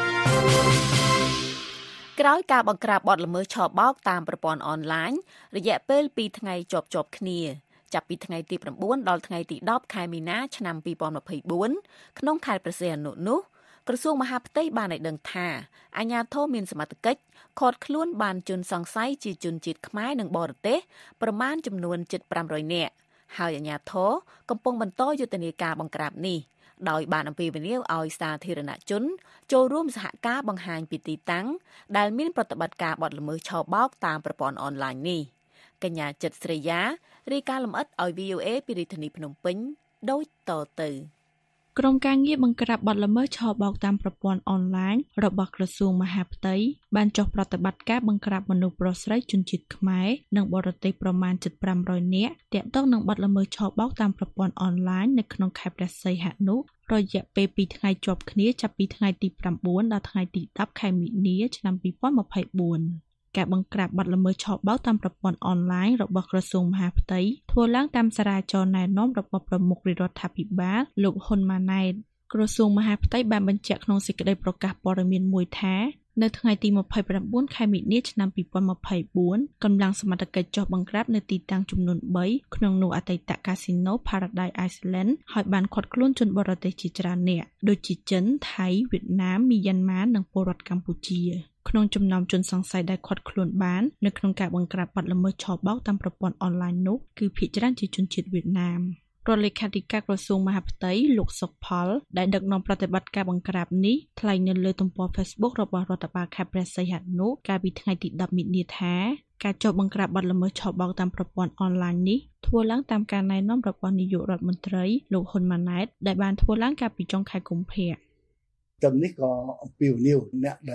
B: ក្រោយការបង្ក្រាបបទល្មើសឆបោកតាមប្រព័ន្ធអនឡាញរយៈពេលពីរថ្ងៃជាប់ជាប់គ្នាចាប់ពីថ្ងៃទី៩ដល់ថ្ងៃទីដប់ខែមីនាឆ្នាំពីរពាន់ម្ភៃបួនក្នុងខេត្តព្រះសីហនុនោះក្រសួងមហាផ្ទៃបានឲ្យដឹងថាអាជ្ញាធរមានសមត្ថកិច្ចឃាត់ខ្លួនបានជនសង្ស័យជាជនជាតិខ្មែរនិងបរទេសប្រមាណចំនួនជិតប្រាំរយនាក់ហើយអាជ្ញាធរកំពុងបន្តយុទ្ធនាការបង្ក្រាបនេះដោយបានអំពាវនាវឲ្យសាធារណជនចូលរួមសហការបង្ហាញពីទីតាំងដែលមានប្រតិបត្តិការបទល្មើសឆបោកតាមប្រព័ន្ធអនឡាញនេះកញ្ញាចិត្តស្រីយ៉ារាយការណ៍លម្អិតឲ្យ វី អូ អេ ពីរាជធានីភ្នំពេញដូចតទៅ
E: ក្រុមការងារបង្ក្រាបបទល្មើសឆបោកតាមប្រព័ន្ធអនឡាញរបស់ក្រសួងមហាផ្ទៃបានចុះប្រតិបត្តិការបង្ក្រាបមនុស្សប្រុសស្រីជនជាតិខ្មែរនិងបរទេសប្រមាណជិតប្រាំរយនាក់ទាក់ទងនឹងបទល្មើសឆបោកតាមប្រព័ន្ធអនឡាញនៅក្នុងខេត្តព្រះសីហនុរយៈពេលពីរថ្ងៃជាប់គ្នាចាប់ពីថ្ងៃទីប្រាំបួនដល់ថ្ងៃទីដប់ខែមីនាឆ្នាំពីរពាន់ម្ភៃបួនការបង្ក្រាបបទល្មើសឆបោកតាមប្រព័ន្ធអនឡាញរបស់ក្រសួងមហាផ្ទៃធ្វើឡើងតាមសារាចរណែនាំរបស់ប្រមុខរដ្ឋាភិបាលលោកហ៊ុនម៉ាណែតក្រសួងមហាផ្ទៃបានបញ្ជាក់ក្នុងសេចក្តីប្រកាសព័ត៌មានមួយថានៅថ្ងៃទីម្ភៃប្រាំបួនខែមីនាឆ្នាំពីរពាន់ម្ភៃបួនកម្លាំងសមត្ថកិច្ចចុះបង្ក្រាបនៅទីតាំងចំនួនបីក្នុងនោះអតីតកាស៊ីណូ Paradise Island ហើយបានឃាត់ខ្លួនជនបរទេសជាច្រើននាក់ដូចជាចិនថៃវៀតណាមមីយ៉ាន់ម៉ានិងពលរដ្ឋកម្ពុជាក្នុងចំណោមជនសង្ស័យដែលឃាត់ខ្លួនបាននៅក្នុងការបង្ក្រាបបទល្មើសឆបោកតាមប្រព័ន្ធអនឡាញនោះគឺភាគច្រើនជាជនជាតិវៀតណាមរដ្ឋលេខាធិការក្រសួងមហាផ្ទៃលោកសុកផលដែលដឹកនាំប្រតិបត្តិការបង្ក្រាបនេះថ្លែងនៅលើទំព័រ Facebook របស់រដ្ឋបាលខេត្តព្រះសីហនុកាលពីថ្ងៃទីដប់មីនាថាការចុះបង្ក្រាបបទល្មើសឆបោកតាមប្រព័ន្ធអនឡាញនេះធ្វើឡើងតាមការណែនាំរបស់នាយករដ្ឋមន្ត្រីលោកហ៊ុនម៉ាណែតដែលបានធ្វើឡើងកាលពីចុងខែកុម្ភៈ
I: តាមនេះក៏អំពាវនាវអ្នកដែល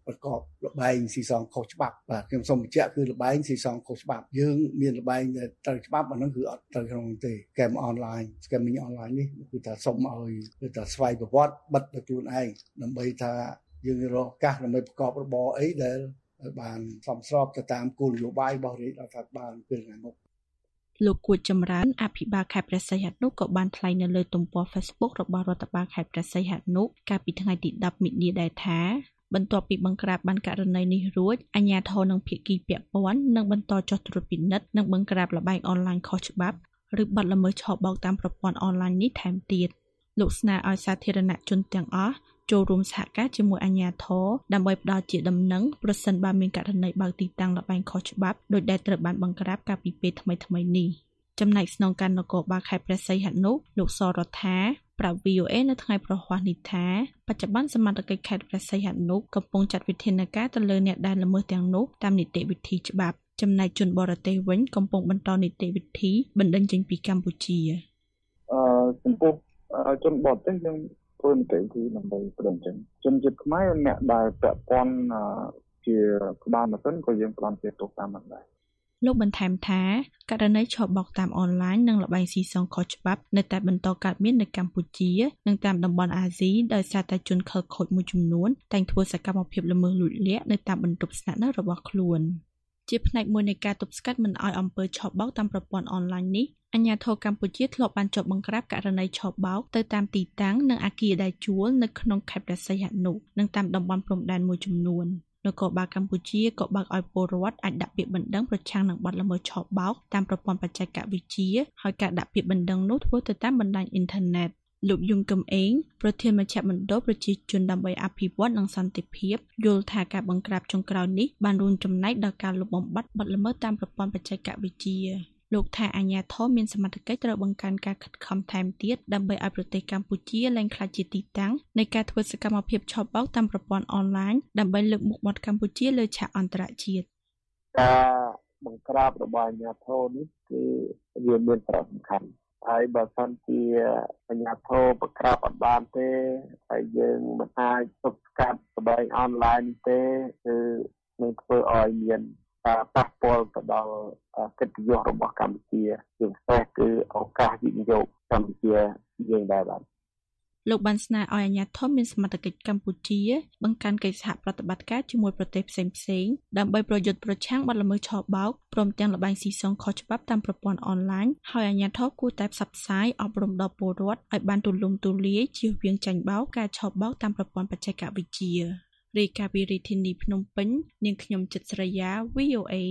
I: ប្រកបលបែងស៊ីសងខុសច្បាប់បាទខ្ញុំសូមបញ្ជាក់គឺលបែងស៊ីសងខុសច្បាប់យើងមានលបែងត្រូវច្បាប់អាហ្នឹងគឺអត់ត្រូវក្នុងទេហ្គេមអនឡាញ scamming អនឡាញនេះគឺថាសុំឲ្យគឺថាស្វ័យប្រវត្តិបិទទៅខ្លួនឯងដើម្បីថាយើងរកឱកាសដើម្បីប្រកបរបរអីដែលបានសមស្របទៅតាមគោលនយោបាយរបស់រាជរដ្ឋាភិបាលពេលថ្ងៃមុខ
E: លោកគួចចម្រើនអភិបាលខេត្តព្រះសីហនុក៏បានថ្លែងនៅលើទំព័រ Facebook របស់រដ្ឋបាលខេត្តព្រះសីហនុកាលពីថ្ងៃទីដប់មិនិនាដែរថាបន្ទាប់ពីបង្ក្រាបបានករណីនេះរួចអាជ្ញាធរនិងភាគីពាក់ព័ន្ធនឹងបន្តចុះត្រួតពិនិត្យនិងបង្ក្រាបល្បែងអនឡាញខុសច្បាប់ឬបទល្មើសឆបោកតាមប្រព័ន្ធអនឡាញនេះថែមទៀតលោកស្នើឲ្យសាធារណជនទាំងអស់ចូលរួមសហការជាមួយអាជ្ញាធរដើម្បីផ្ដល់ជាដំណឹងប្រសិនបើមានករណីបើកទីតាំងល្បែងខុសច្បាប់ដោយដែលត្រូវបានបង្ក្រាបកាលពីពេលថ្មីៗនេះចំណែកស្នងការនគរបាលខេត្តព្រះសីហនុលោកសរដ្ឋាប្រាប់ វី អូ អេ នៅថ្ងៃប្រហ័សនេះថាបច្ចុប្បន្នសមត្ថកិច្ចខេត្តព្រះសីហនុកំពុងចាត់វិធានការទៅលើអ្នកដែលល្មើសទាំងនោះតាមនីតិវិធីច្បាប់ចំណែកជនបរទេសវិញកំពុងបន្តនីតិវិធីបណ្តេញចេញពីកម្ពុជា
J: អឺចំពោះជនបរទេសយើងធ្វើនីតិវិធីដើម្បីបណ្តេញចេញជនជាតិខ្មែរអ្នកដែលពាក់ព័ន្ធជាក្បាលម៉ាស៊ីនក៏យើងផ្តន្ទាទោសតាមនោះដែរ
E: លោកបន្ថែមថាករណីឆបោកតាមអនឡាញនិងល្បែងស៊ីសងខុសច្បាប់នៅតែបន្តកើតមាននៅកម្ពុជានិងតាមតំបន់អាស៊ីដោយសារតែជនខិលខូចមួយចំនួនតែងធ្វើសកម្មភាពល្មើសលួចលាក់នៅតាមបន្ទប់ស្នាក់នៅរបស់ខ្លួនជាផ្នែកមួយនៃការទប់ស្កាត់មិនឲ្យអំពើឆបោកតាមប្រព័ន្ធអនឡាញនេះអាជ្ញាធរកម្ពុជាធ្លាប់បានចុះបង្ក្រាបករណីឆបោកទៅតាមទីតាំងនិងអគារដែលជួលនៅក្នុងខេត្តព្រះសីហនុនិងតាមតំបន់ព្រំដែនមួយចំនួននគរបាលកម្ពុជាក៏បើកឲ្យពលរដ្ឋអាចដាក់ពាក្យបណ្ដឹងប្រឆាំងនឹងបទល្មើសឆបោកតាមប្រព័ន្ធបច្ចេកវិទ្យាហើយការដាក់ពាក្យបណ្ដឹងនោះធ្វើទៅតាមបណ្ដាញអ៊ីនធឺណិតលោកយងកំឯងប្រធានមជ្ឈមណ្ឌលប្រជាជនដើម្បីអភិវឌ្ឍនិងសន្តិភាពយល់ថាការបង្ក្រាបចុងក្រោយនេះបានរួមចំណែកដល់ការលុបបំបាត់បទល្មើសតាមប្រព័ន្ធបច្ចេកវិទ្យាលោកថាអាជ្ញាធរមានសមត្ថកិច្ចត្រូវបង្កើនការខិតខំថែមទៀតដើម្បីឲ្យប្រទេសកម្ពុជាឡើងក្លាយជាទីតាំងនៃការធ្វើសកម្មភាពឆបោកតាមប្រព័ន្ធអនឡាញដើម្បីលើកមុខមាត់កម្ពុជាលើឆាកអន្តរជាតិ
J: ការបង្ក្រាបរបស់អាជ្ញាធរនេះគឺវាមានសារៈសំខាន់ហើយបើសិនជាអាជ្ញាធរបង្ក្រាបអត់បានទេហើយយើងមិនអាចទប់ស្កាត់ល្បែងអនឡាញទេគឺនឹងធ្វើឲ្យមានប៉ះពាល់ទៅដល់កិត្តិយសរបស់កម្ពុជាជាពិសេសគឺឱកាសវិនិយោគកម្ពុជាយើងដែរបាទ
E: លោកបានស្នើឲ្យអាជ្ញាធរមានសមត្ថកិច្ចកម្ពុជាបង្កើនកិច្ចសហប្រតិបត្តិការជាមួយប្រទេសផ្សេងៗដើម្បីប្រយុទ្ធប្រឆាំងបទល្មើសឆបោកព្រមទាំងល្បែងស៊ីសងខុសច្បាប់តាមប្រព័ន្ធអនឡាញហើយអាជ្ញាធរគួរតែផ្សព្វផ្សាយអប់រំដល់ពលរដ្ឋឲ្យបានទូលំទូលាយជៀសវាងចាញ់បោកការឆបោកតាមប្រព័ន្ធបច្ចេកវិទ្យារាយការណ៍ពីរាជធានីភ្នំពេញនាងខ្ញុំចិត្តស្រីយ៉ា វី អូ អេ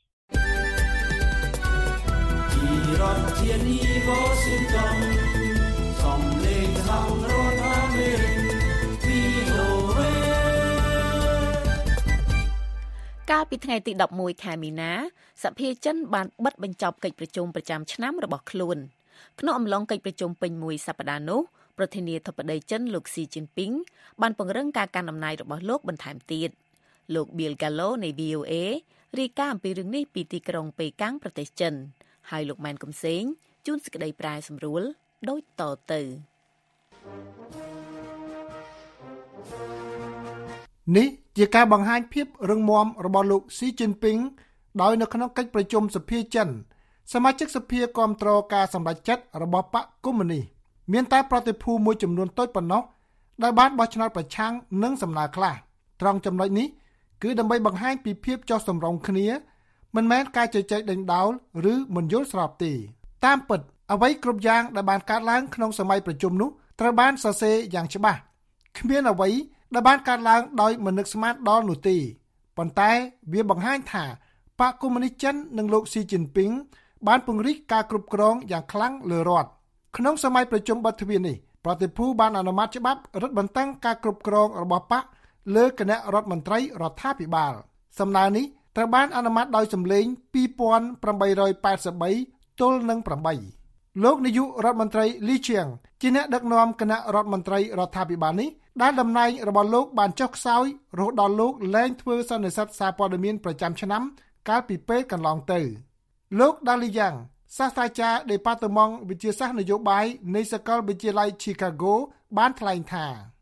K: ពីរដ្ឋធានី Washington សំឡេងក្នុងរដ្ឋអាមេរិក វី អូ អេ
B: កាលពីថ្ងៃទីដប់មួយខែមីនាសភាចិនបានបិទបញ្ចប់កិច្ចប្រជុំប្រចាំឆ្នាំរបស់ខ្លួនក្នុងអំឡុងកិច្ចប្រជុំពេញមួយសប្តាហ៍នោះប្រធានាធិបតីចិនលោកស៊ីជីនពីងបានពង្រឹងការកាន់អំណាចរបស់លោកបន្ថែមទៀតលោក Bill Gallo នៃ វី អូ អេ រាយការណ៍អំពីរឿងនេះពីទីក្រុងប៉េកាំងប្រទេសចិនហើយលោកម៉ែនកំសែងជួនសេចក្តីប្រែសម្រួលដូចតទៅ
L: នេះជាការបង្ហាញភាពរឹងមាំរបស់លោកស៊ីជីនពីងដោយនៅក្នុងកិច្ចប្រជុំសភាចិនសមាជិកសភាគាំទ្រការសម្រេចចិត្តរបស់បកកុម្មុយនីសមានតែប្រតិភូមួយចំនួនតូចប៉ុណ្ណោះដែលបានបោះឆ្នោតប្រឆាំងនឹងសំណើខ្លះត្រង់ចំណុចនេះគឺដើម្បីបង្ហាញពីភាពចុះសម្រុងគ្នាមិនមែនការជជែកដេញដោលឬមិនយល់ស្របទេតាមពិតអ្វីគ្រប់យ៉ាងដែលបានកើតឡើងក្នុងសម័យប្រជុំនោះត្រូវបានសរសេរយ៉ាងច្បាស់គ្មានអ្វីដែលបានកើតឡើងដោយមិននឹកស្មានដល់នោះទេប៉ុន្តែវាបង្ហាញថាបកកុម្មុយនីសចិននិងលោកស៊ីជីនពីងបានពង្រីកការគ្រប់គ្រងយ៉ាងខ្លាំងលើរដ្ឋក្នុងសម័យប្រជុំបទទ្វារនេះប្រតិភូបានអនុម័តច្បាប់រឹតបន្តឹងការគ្រប់គ្រងរបស់បកលើគណៈរដ្ឋមន្ត្រីរដ្ឋាភិបាលសំណើនេះត្រូវបានអនុម័តដោយសម្លេងពីរពាន់ប្រាំបីរយប៉ែតសិបបីទល់នឹងប្រាំបីលោកនាយករដ្ឋមន្ត្រីលីជៀងជាអ្នកដឹកនាំគណៈរដ្ឋមន្ត្រីរដ្ឋាភិបាលនេះដែលតំណែងរបស់លោកបានចុះខ្សោយរហូតដល់លោកលែងធ្វើសន្និសីទសារព័ត៌មានប្រចាំឆ្នាំកាលពីពេលកន្លងទៅលោកដាលីយ៉ាងសាស្ត្រាចារ្យ Department វិទ្យាសាស្ត្រនយោបាយនៃសាកលវិទ្យាល័យ Chicago បានថ្លែងថា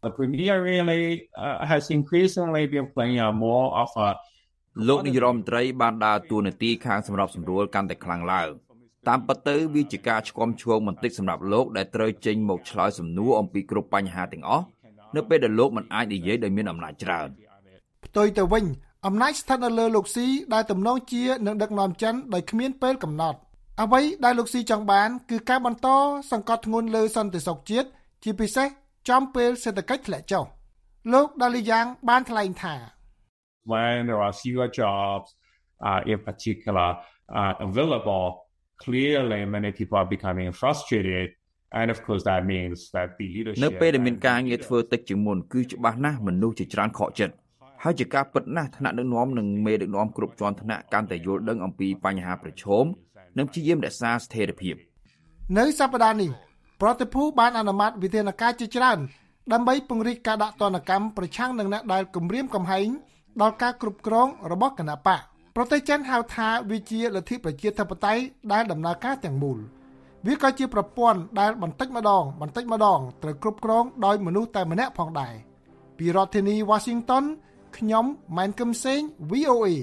M: The Premier really uh, has increasingly been playing a more of a
N: លោកនាយរដ្ឋមន្ត្រីបានដើរតួនាទីខាងសម្របសម្រួលកាន់តែខ្លាំងឡើងតាមពិតទៅវាជាការឆ្គាំឆ្គងបន្តិចសម្រាប់លោកដែលត្រូវចេញមកឆ្លើយសំណួរអំពីគ្រប់បញ្ហាទាំងអស់នៅពេលដែលលោកមិនអាចនិយាយដោយមានអំណាចច្រើន
L: ផ្ទុយទៅវិញអំណាចស្ថិតនៅលើលោកស៊ីដែលទំនងជានឹងដឹកនាំចិនដោយគ្មានពេលកំណត់អ្វីដែលលោកស៊ីចង់បានគឺការបន្តសង្កត់ធ្ងន់លើសន្តិសុខជាតិជាពិសេសចំពេលសេដ្ឋកិច្ចធ្លាក់ចុះលោកដាលីយ៉ាងបានថ្លែងថា
M: When there are fewer jobs uh, in particular uh, available clearly many people are becoming frustrated and of course that means that the leadership
N: នៅពេលដែលមានការងារធ្វើតិចជាងមុនគឺច្បាស់ណាស់មនុស្សជាច្រើនខកចិត្តហើយជាការពិតណាស់ថ្នាក់ដឹកនាំនិងមេដឹកនាំគ្រប់ជាន់ថ្នាក់កាន់តែយល់ដឹងអំពីបញ្ហាប្រឈមនិងព្យាយាមរក្សាស្ថិរភាព
L: នៅសប្តាហ៍នេះប្រតិភូបានអនុម័តវិធានការជាច្រើនដើម្បីពង្រីកការដាក់ទណ្ឌកម្មប្រឆាំងនឹងអ្នកដែលគំរាមកំហែងដល់ការគ្រប់គ្រងរបស់គណបកប្រទេសចិនហៅថាវាជាលទ្ធិប្រជាធិបតេយ្យដែលដំណើរការទាំងមូលវាក៏ជាប្រព័ន្ធដែលបន្តិចម្ដងបន្តិចម្ដងត្រូវគ្រប់គ្រងដោយមនុស្សតែម្នាក់ផងដែរពីរដ្ឋធានី Washington ខ្ញុំម៉ែនកឹមសេង វី អូ เอ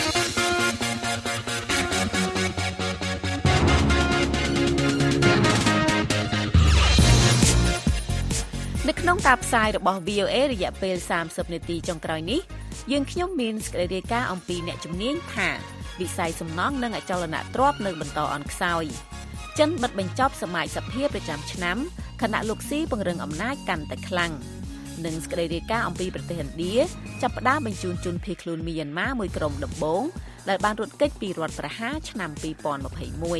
B: នៅក្នុងការផ្សាយរបស់ វី អូ เอ រយៈពេលសាមសិបនាទីចុងក្រោយនេះយើងខ្ញុំមានសេចក្តីរាយការណ៍អំពីអ្នកជំនាញថាវិស័យសំណង់និងអចលនទ្រព្យនៅបន្តអន់ខ្សោយចិនបិទបញ្ចប់សមាជសភាប្រចាំឆ្នាំខណៈលោកស៊ីពង្រឹងអំណាចកាន់តែខ្លាំងនិងសេចក្តីរាយការណ៍អំពីប្រទេសឥណ្ឌាចាប់ផ្ដើមបញ្ជូនជនភៀសខ្លួនមីយ៉ាន់ម៉ាមួយក្រុមដំបូងដែលបានរត់គេចពីរដ្ឋប្រហារឆ្នាំពីរពាន់ម្ភៃមួយ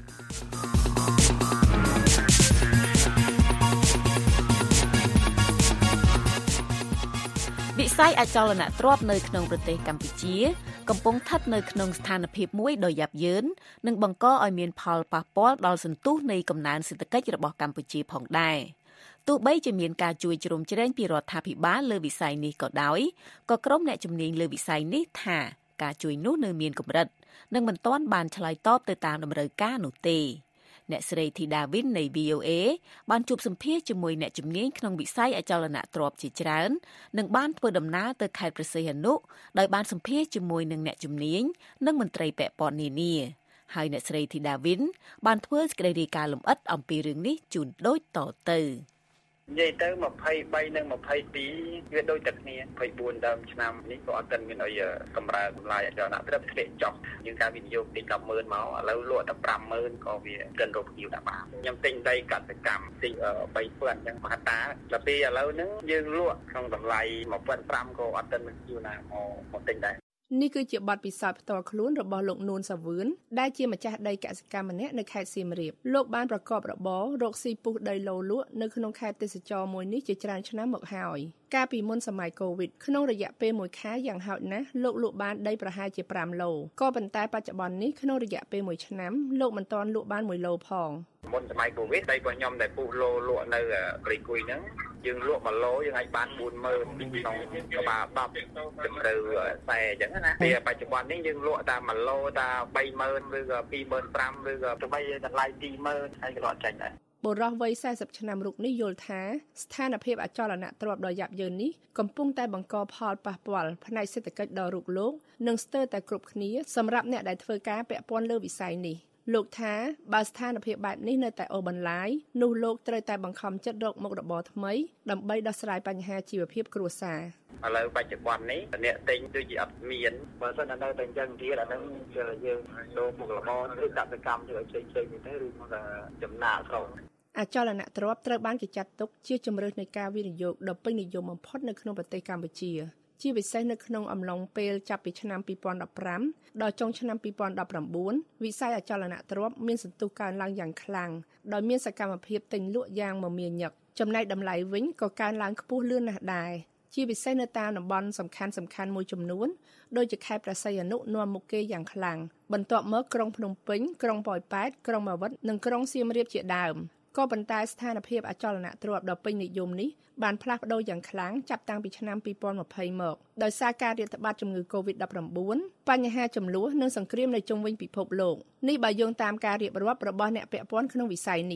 B: វិស័យអចលនទ្រព្យនៅក្នុងប្រទេសកម្ពុជាកំពុងស្ថិតនៅក្នុងស្ថានភាពមួយដ៏យ៉ាប់យ៉ឺននិងបង្កឲ្យមានផលប៉ះពាល់ដល់សន្ទុះនៃកំណើនសេដ្ឋកិច្ចរបស់កម្ពុជាផងដែរទោះបីជាមានការជួយជ្រោមជ្រែងពីរដ្ឋាភិបាលលើវិស័យនេះក៏ដោយក៏ក្រុមអ្នកជំនាញលើវិស័យនេះថាការជួយនោះនៅមានកម្រិតនិងមិនទាន់បានឆ្លើយតបទៅតាមតម្រូវការនោះទេអ្នកស្រីធីតាវិននៃ វី អូ เอ បានជួបសម្ភាសជាមួយអ្នកជំនាញក្នុងវិស័យអចលនទ្រព្យជាច្រើននិងបានធ្វើដំណើរទៅខេត្តព្រះសីហនុដោយបានសម្ភាសជាមួយនឹងអ្នកជំនាញនិងមន្ត្រីពាក់ព័ន្ធនានាហើយអ្នកស្រីធីតាវិនបានធ្វើសេចក្តីរាយការណ៍លម្អិតអំពីរឿងនេះជូនដូចតទៅ
O: និយាយទៅម្ភៃបីនិងម្ភៃពីរវាដូចតែគ្នាម្ភៃបួនដើមឆ្នាំនេះក៏អត់ទាន់មានអីកម្រើតម្លៃអចលនទ្រព្យធ្លាក់ចុះយើងការវិនិយោគទីដប់ម៉ឺនមកឥឡូវលក់តែប្រាំម៉ឺនក៏វាកិនរកភ្ញៀវដាក់បានខ្ញុំទិញដីកសិកម្មទីបីពាន់អញ្ចឹងមហតាដល់ពេលឥឡូវហ្នឹងយើងលក់ក្នុងតម្លៃមួយពាន់ប្រាំក៏អត់ទាន់មានភ្ញៀវណាមកមកទិញដែរ
P: នេះគឺជាបទពិសោធន៍ផ្ទាល់ខ្លួនរបស់លោកនួនសាវឿនដែលជាម្ចាស់ដីកសិកម្មម្នាក់នៅខេត្តសៀមរាបលោកបានប្រកបរបររកស៊ីពុះដីឡូលក់នៅក្នុងខេត្តទេសចរមួយនេះជាច្រើនឆ្នាំមកហើយកាលពីមុនសម័យកូវីដក្នុងរយៈពេលមួយខែយ៉ាងហោចណាស់លោកលក់បានដីប្រហែលជាប្រាំឡូក៏ប៉ុន្តែបច្ចុប្បន្ននេះក្នុងរយៈពេលមួយឆ្នាំលោកមិនទាន់លក់បានមួយឡូផង
O: មុនសម័យកូវីដដីរបស់ខ្ញុំដែលពុះឡូលក់នៅព្រៃគុយហ្នឹងយើងលក់មួយឡូយើងអាចបានបួនម៉ឺនក្នុងក្បាលដប់ជំរឿខ្សែអញ្ចឹងណាពេលបច្ចុប្បន្ននេះយើងលក់តែមួយឡូតែបីម៉ឺនឬក៏ពីរម៉ឺនប្រាំឬក៏ទៅបីតម្លៃពីរម៉ឺនហើយក៏លក់ចាញ់ដែរ
P: បុរសវ័យសែសិបឆ្នាំរូបនេះយល់ថាស្ថានភាពអចលនទ្រព្យដ៏យ៉ាប់យ៉ឺននេះកំពុងតែបង្កផលប៉ះពាល់ផ្នែកសេដ្ឋកិច្ចដល់រូបលោកនិងស្ទើរតែគ្រប់គ្នាសម្រាប់អ្នកដែលធ្វើការពាក់ព័ន្ធលើវិស័យនេះលោកថាបើស្ថានភាពបែបនេះនៅតែអូសបន្លាយនោះលោកត្រូវតែបង្ខំចិត្តរកមុខរបរថ្មីដើម្បីដោះស្រាយបញ្ហាជីវភាពគ្រួសារ
O: ឥឡូវបច្ចុប្បន្ននេះអ្នកទិញដូចជាអត់មានបើមិននៅតែអញ្ចឹងទៀតអានឹងគឺយើងដូរមុខរបរឬកសិកម្មទៅឲ្យផ្សេងផ្សេងទៅឬមកចំណាកស្រុក
P: អចលនទ្រព្យត្រូវបានគេចាត់ទុកជាជម្រើសនៃការវិនិយោគដ៏ពេញនិយមបំផុតនៅក្នុងប្រទេសកម្ពុជាជាពិសេសនៅក្នុងអំឡុងពេលចាប់ពីឆ្នាំពីរពាន់ដប់ប្រាំដល់ចុងឆ្នាំពីរពាន់ដប់ប្រាំបួនវិស័យអចលនទ្រព្យមានសន្ទុះកើនឡើងយ៉ាងខ្លាំងដោយមានសកម្មភាពទិញលក់យ៉ាងមមាញឹកចំណែកតម្លៃវិញក៏កើនឡើងខ្ពស់លឿនណាស់ដែរជាពិសេសនៅតាមតំបន់សំខាន់សំខាន់មួយចំនួនដូចជាខេត្តព្រះសីហនុនាំមុខគេយ៉ាងខ្លាំងបន្ទាប់មកក្រុងភ្នំពេញក្រុងប៉ោយប៉ែតក្រុងបាវិតនិងក្រុងសៀមរាបជាដើមក៏ប៉ុន្តែស្ថានភាពអចលនទ្រព្យដ៏ពេញនិយមនេះបានផ្លាស់ប្ដូរយ៉ាងខ្លាំងចាប់តាំងពីឆ្នាំពីរពាន់ម្ភៃមកដោយសារការរាតត្បាតជំងឺ កូវីដដប់ប្រាំបួន បញ្ហាចំនួននិងសង្គ្រាមនៅជុំវិញពិភពលោកនេះបើយោងតាមការរៀបរាប់របស់អ្នកពាក់ព័ន្ធក្នុងវិស័យនេះ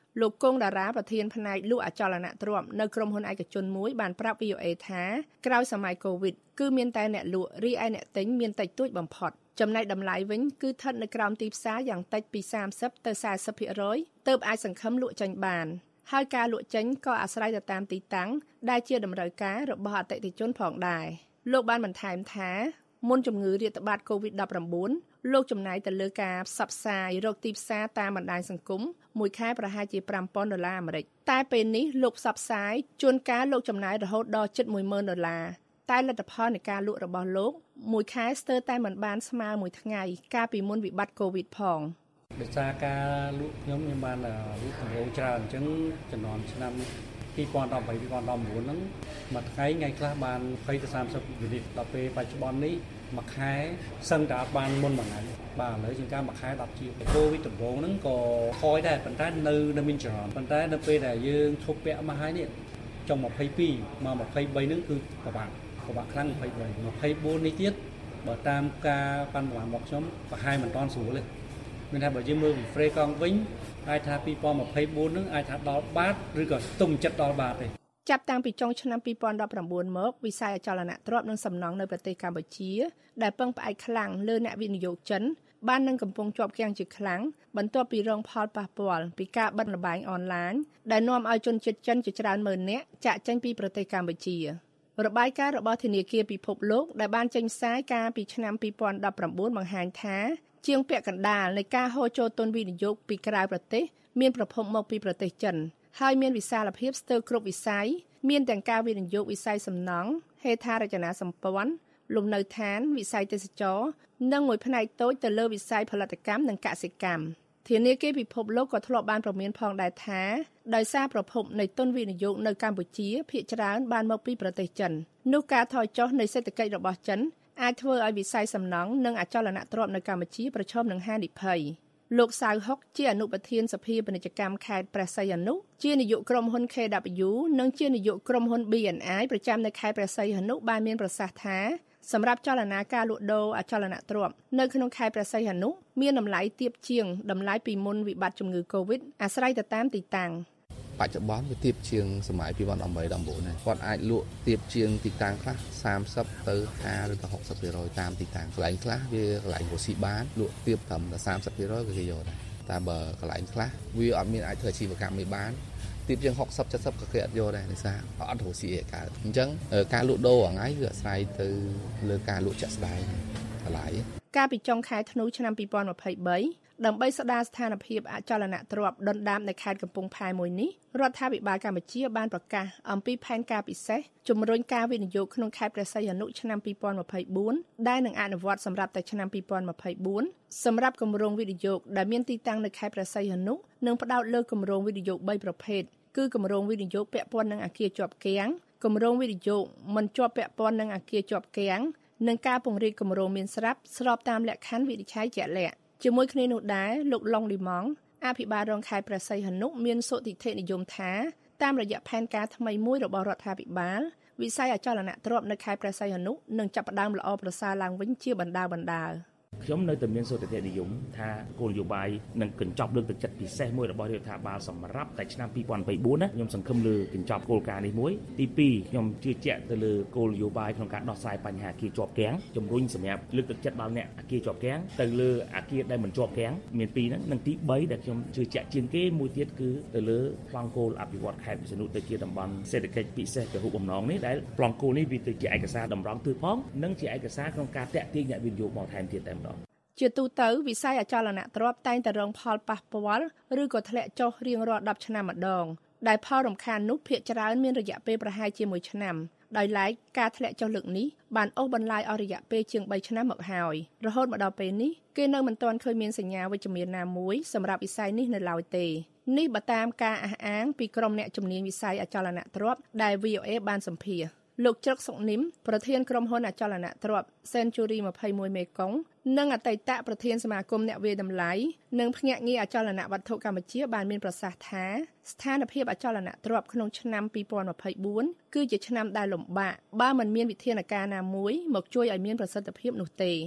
P: លោកគង់តារាប្រធានផ្នែកលក់អចលនទ្រព្យនៅក្រុមហ៊ុនឯកជនមួយបានប្រាប់ វី អូ เอ ថាក្រោយសម័យកូវីដគឺមានតែអ្នកលក់រីឯអ្នកទិញមានតិចតួចបំផុតចំណែកតម្លៃវិញគឺស្ថិតនៅក្រោមទីផ្សារយ៉ាងតិចពីសាមសិបទៅ สี่สิบ% ទើបអាចសង្ឃឹមលក់ចេញបានហើយការលក់ចេញក៏អាស្រ័យទៅតាមទីតាំងដែលជាតម្រូវការរបស់អតិថិជនផងដែរលោកបានបន្ថែមថាមុនជំងឺរាតត្បាត កូវីដ ដប់ប្រាំបួន លោកចំណាយទៅលើការផ្សព្វផ្សាយរកទីផ្សារតាមបណ្ដាញសង្គមមួយខែប្រហែលជា ប្រាំពាន់ដុល្លារអាមេរិកតែពេលនេះលោកផ្សព្វផ្សាយជួនកាលលោកចំណាយរហូតដល់ជិត មួយម៉ឺនដុល្លារតែលទ្ធផលនៃការលក់របស់លោកមួយខែស្ទើរតែមិនបានស្មើមួយថ្ងៃកាលពីមុនវិបត្តិកូវីដផង
Q: ដោយសារការលក់ខ្ញុំខ្ញុំបានលក់កម្ពុជាច្រើនអញ្ចឹងចំនួនឆ្នាំពីរពាន់ដប់បី ពីរពាន់ដប់៩ ហ្នឹងមួយថ្ងៃថ្ងៃខ្លះបាន ยี่สิบទៅสามสิบ យូនីតដល់ពេលបច្ចុប្បន្ននេះមួយខែសឹងតែអត់បានមុនមួយថ្ងៃបាទឥឡូវជាងការមួយខែដប់ជាកូវីដដំបូងហ្នឹងក៏ខយដែរប៉ុន្តែនៅនៅមានច្រើនប៉ុន្តែនៅពេលដែលយើងឈប់ពាក់មកហើយនេះចុងยี่สิบสองមកยี่สิบสามហ្នឹងគឺពិបាកពិបាកខ្លាំងยี่สิบสาม ยี่สิบสี่នេះទៀតបើតាមការប៉ាន់ប្រហែលមកខ្ញុំប្រហែលមិនតាន់ស្រួលទេមានថាបើយើងមើល refresh កង់វិញអាចថាยี่สิบยี่สิบสี่ហ្នឹងអាចថាដល់បាតឬក៏ទុំចិត្តដល់បាតទេ
P: ចាប់តាំងពីចុងឆ្នាំยี่สิบสิบเก้าមកវិស័យអចលនទ្រព្យនិងសំណង់នៅប្រទេសកម្ពុជាដែលពឹងផ្អែកខ្លាំងលើអ្នកវិនិយោគចិនបាននឹងកំពុងជាប់គាំងជាខ្លាំងបន្ទាប់ពីរងផលប៉ះពាល់ពីការបិទល្បែងអនឡាញដែលនាំឲ្យជនជាតិចិនជាច្រើនម៉ឺននាក់ចាកចេញពីប្រទេសកម្ពុជារបាយការណ៍របស់ធនាគារពិភពលោកដែលបានចេញផ្សាយកាលពីឆ្នាំยี่สิบสิบเก้าបង្ហាញថាជាងពាក់កណ្ដាលនៃការហូរចូលទុនវិនិយោគពីក្រៅប្រទេសមានប្រភពមកពីប្រទេសចិនហើយមានវិសាលភាពស្ទើរគ្រប់វិស័យមានទាំងការវិនិយោគវិស័យសំណង់ហេដ្ឋារចនាសម្ព័ន្ធលំនៅឋានវិស័យទេសចរនិងមួយផ្នែកតូចទៅលើវិស័យផលិតកម្មនិងកសិកម្មធនាគារពិភពលោកក៏ធ្លាប់បានប្រមានផងដែរថាដោយសារប្រភពនៃទុនវិនិយោគនៅកម្ពុជាភាគច្រើនបានមកពីប្រទេសចិននោះការថយចុះនៃសេដ្ឋកិច្ចរបស់ចិនអាចធ្វើឲ្យវិស័យសំណង់និងអចលនទ្រព្យនៅកម្ពុជាប្រឈមនឹងហានិភ័យលោកសៅហុកជាអនុប្រធានសភាពាណិជ្ជកម្មខេត្តព្រះសីហនុជានាយកក្រុមហ៊ុន ខេ ដាប៊្យូ និងជានាយកក្រុមហ៊ុន ប៊ី អេន អាយ ប្រចាំនៅខេត្តព្រះសីហនុបានមានប្រសាសន៍ថាសម្រាប់ចលនាការលក់ដូរអចលនទ្រព្យនៅក្នុងខេត្តព្រះសីហនុមានតម្លៃទាបជាងតម្លៃពីមុនវិបត្តិជំងឺ កូវីដ អាស្រ័យទៅតាមទីតាំង
R: បច្ចុប្បន្នវាទៀបជាងសម័យยี่สิบแปด ยี่สิบเก้าគាត់អាចលក់ទៀបជាងទីតាំងខ្លះสามสิบទៅห้าឬក៏หกสิบ%តាមទីតាំងកន្លែងខ្លះវាកន្លែងរស់ស៊ីបានលក់ទៀបត្រឹមតែสามสิบ%ក៏គេយកដែរតែបើកន្លែងខ្លះវាអត់មានអាចធ្វើអាជីវកម្មនេះបានទៀបជាងหกสิบ เจ็ดสิบក៏គេអត់យកដែរដោយសារអត់រស់ស៊ីឯកើតអញ្ចឹងការលក់ដូរថ្ងៃគឺអាស្រ័យទៅលើការលក់ចាក់ស្ដែងតម្លៃ
P: កាលពីចុងខែធ្នូឆ្នាំยี่สิบยี่สิบสามដើម្បីស្ដារស្ថានភាពអចលនទ្រព្យដុនដាបនៅខេត្តកំពង់ផែមួយនេះរដ្ឋាភិបាលកម្ពុជាបានប្រកាសអំពីផែនការពិសេសជំរុញការវិនិយោគក្នុងខេត្តព្រះសីហនុឆ្នាំยี่สิบยี่สิบสี่ដែលនឹងអនុវត្តសម្រាប់តែឆ្នាំยี่สิบยี่สิบสี่សម្រាប់គម្រោងវិនិយោគដែលមានទីតាំងនៅខេត្តព្រះសីហនុនិងផ្ដោតលើគម្រោងវិនិយោគបីប្រភេទគឺគម្រោងវិនិយោគពាក់ព័ន្ធនឹងអគារជាប់គាំងគម្រោងវិនិយោគមិនជាប់ពាក់ព័ន្ធនឹងអគារជាប់គាំងនិងការពង្រីកគម្រោងមានស្រាប់ស្របតាមលក្ខខណ្ឌវិនិច្ឆ័យជាក់លាក់ជាមួយគ្នានោះដែរលោកឡុងលីម៉ង់អភិបាលរងខេត្តព្រះសីហនុមានសុតិធិនិយមថាតាមរយៈផែនការថ្មីមួយរបស់រដ្ឋាភិបាលវិស័យអចលនទ្រព្យនៅខេត្តព្រះសីហនុនឹងចាប់ផ្ដើមល្អប្រសើរឡើងវិញជាបណ្ដាបណ្ដា
S: ខ្ញុំនៅតែមានសុតិធិនិយមថាគោលនយោបាយនឹងកញ្ចប់លើកទឹកចិត្តពិសេសមួយរបស់រដ្ឋាភិបាលសម្រាប់តែឆ្នាំยี่สิบยี่สิบสี่ណាខ្ញុំសង្ឃឹមលើកញ្ចប់គោលការណ៍នេះមួយទីពីរខ្ញុំជឿជាក់ទៅលើគោលនយោបាយក្នុងការដោះស្រាយបញ្ហាអគារជាប់គាំងជំរុញសម្រាប់លើកទឹកចិត្តដល់អ្នកអគារជាប់គាំងទៅលើអគារដែលមិនជាប់គាំងមានពីរហ្នឹងនិងទីបីដែលខ្ញុំជឿជាក់ជាងគេមួយទៀតគឺទៅលើប្លង់គោលអភិវឌ្ឍខេត្តវិស្ណុទៅជាតំបន់សេដ្ឋកិច្ចពិសេសពហុបំណងនេះដែលប្លង់គោលនេះវាទៅជាឯកសារតម្រង់ទិសផងនិងជាឯកសារក្នុងការតាក់ទាញអ្នកវិនិយោគមកថែមទៀតតែម្ដង
P: ជាទូទៅវិស័យអចលនទ្រព្យតែងតែរងផលប៉ះពាល់ឬក៏ធ្លាក់ចុះរៀងរាល់ដប់ឆ្នាំម្ដងដែលផលរំខាននោះភាគច្រើនមានរយៈពេលប្រហែលជាមួយឆ្នាំដោយឡែកការធ្លាក់ចុះលើកនេះបានអូសបន្លាយអស់រយៈពេលជាងបីឆ្នាំមកហើយរហូតមកដល់ពេលនេះគេនៅមិនទាន់ឃើញមានសញ្ញាវិជ្ជមានណាមួយសម្រាប់វិស័យនេះនៅឡើយទេនេះបើតាមការអះអាងពីក្រុមអ្នកជំនាញវិស័យអចលនទ្រព្យដែល វី អូ เอ បានសម្ភាសន៍លោកជ្រឹកសុកនិមប្រធានក្រុមហ៊ុនអចលនទ្រព្យ Century ยี่สิบเอ็ด មេកុងនិងអតីតប្រធានសមាគមអ្នកវាយតម្លៃនិងភ្នាក់ងារអចលនវត្ថុកម្ពុជាបានមានប្រសាសន៍ថាស្ថានភាពអចលនទ្រព្យក្នុងឆ្នាំยี่สิบยี่สิบสี่គឺជាឆ្នាំដែលលំបាកបើមិនមានវិធានការណាមួយមកជួយឲ្យមានប្រសិទ្ធភាពនោះទេ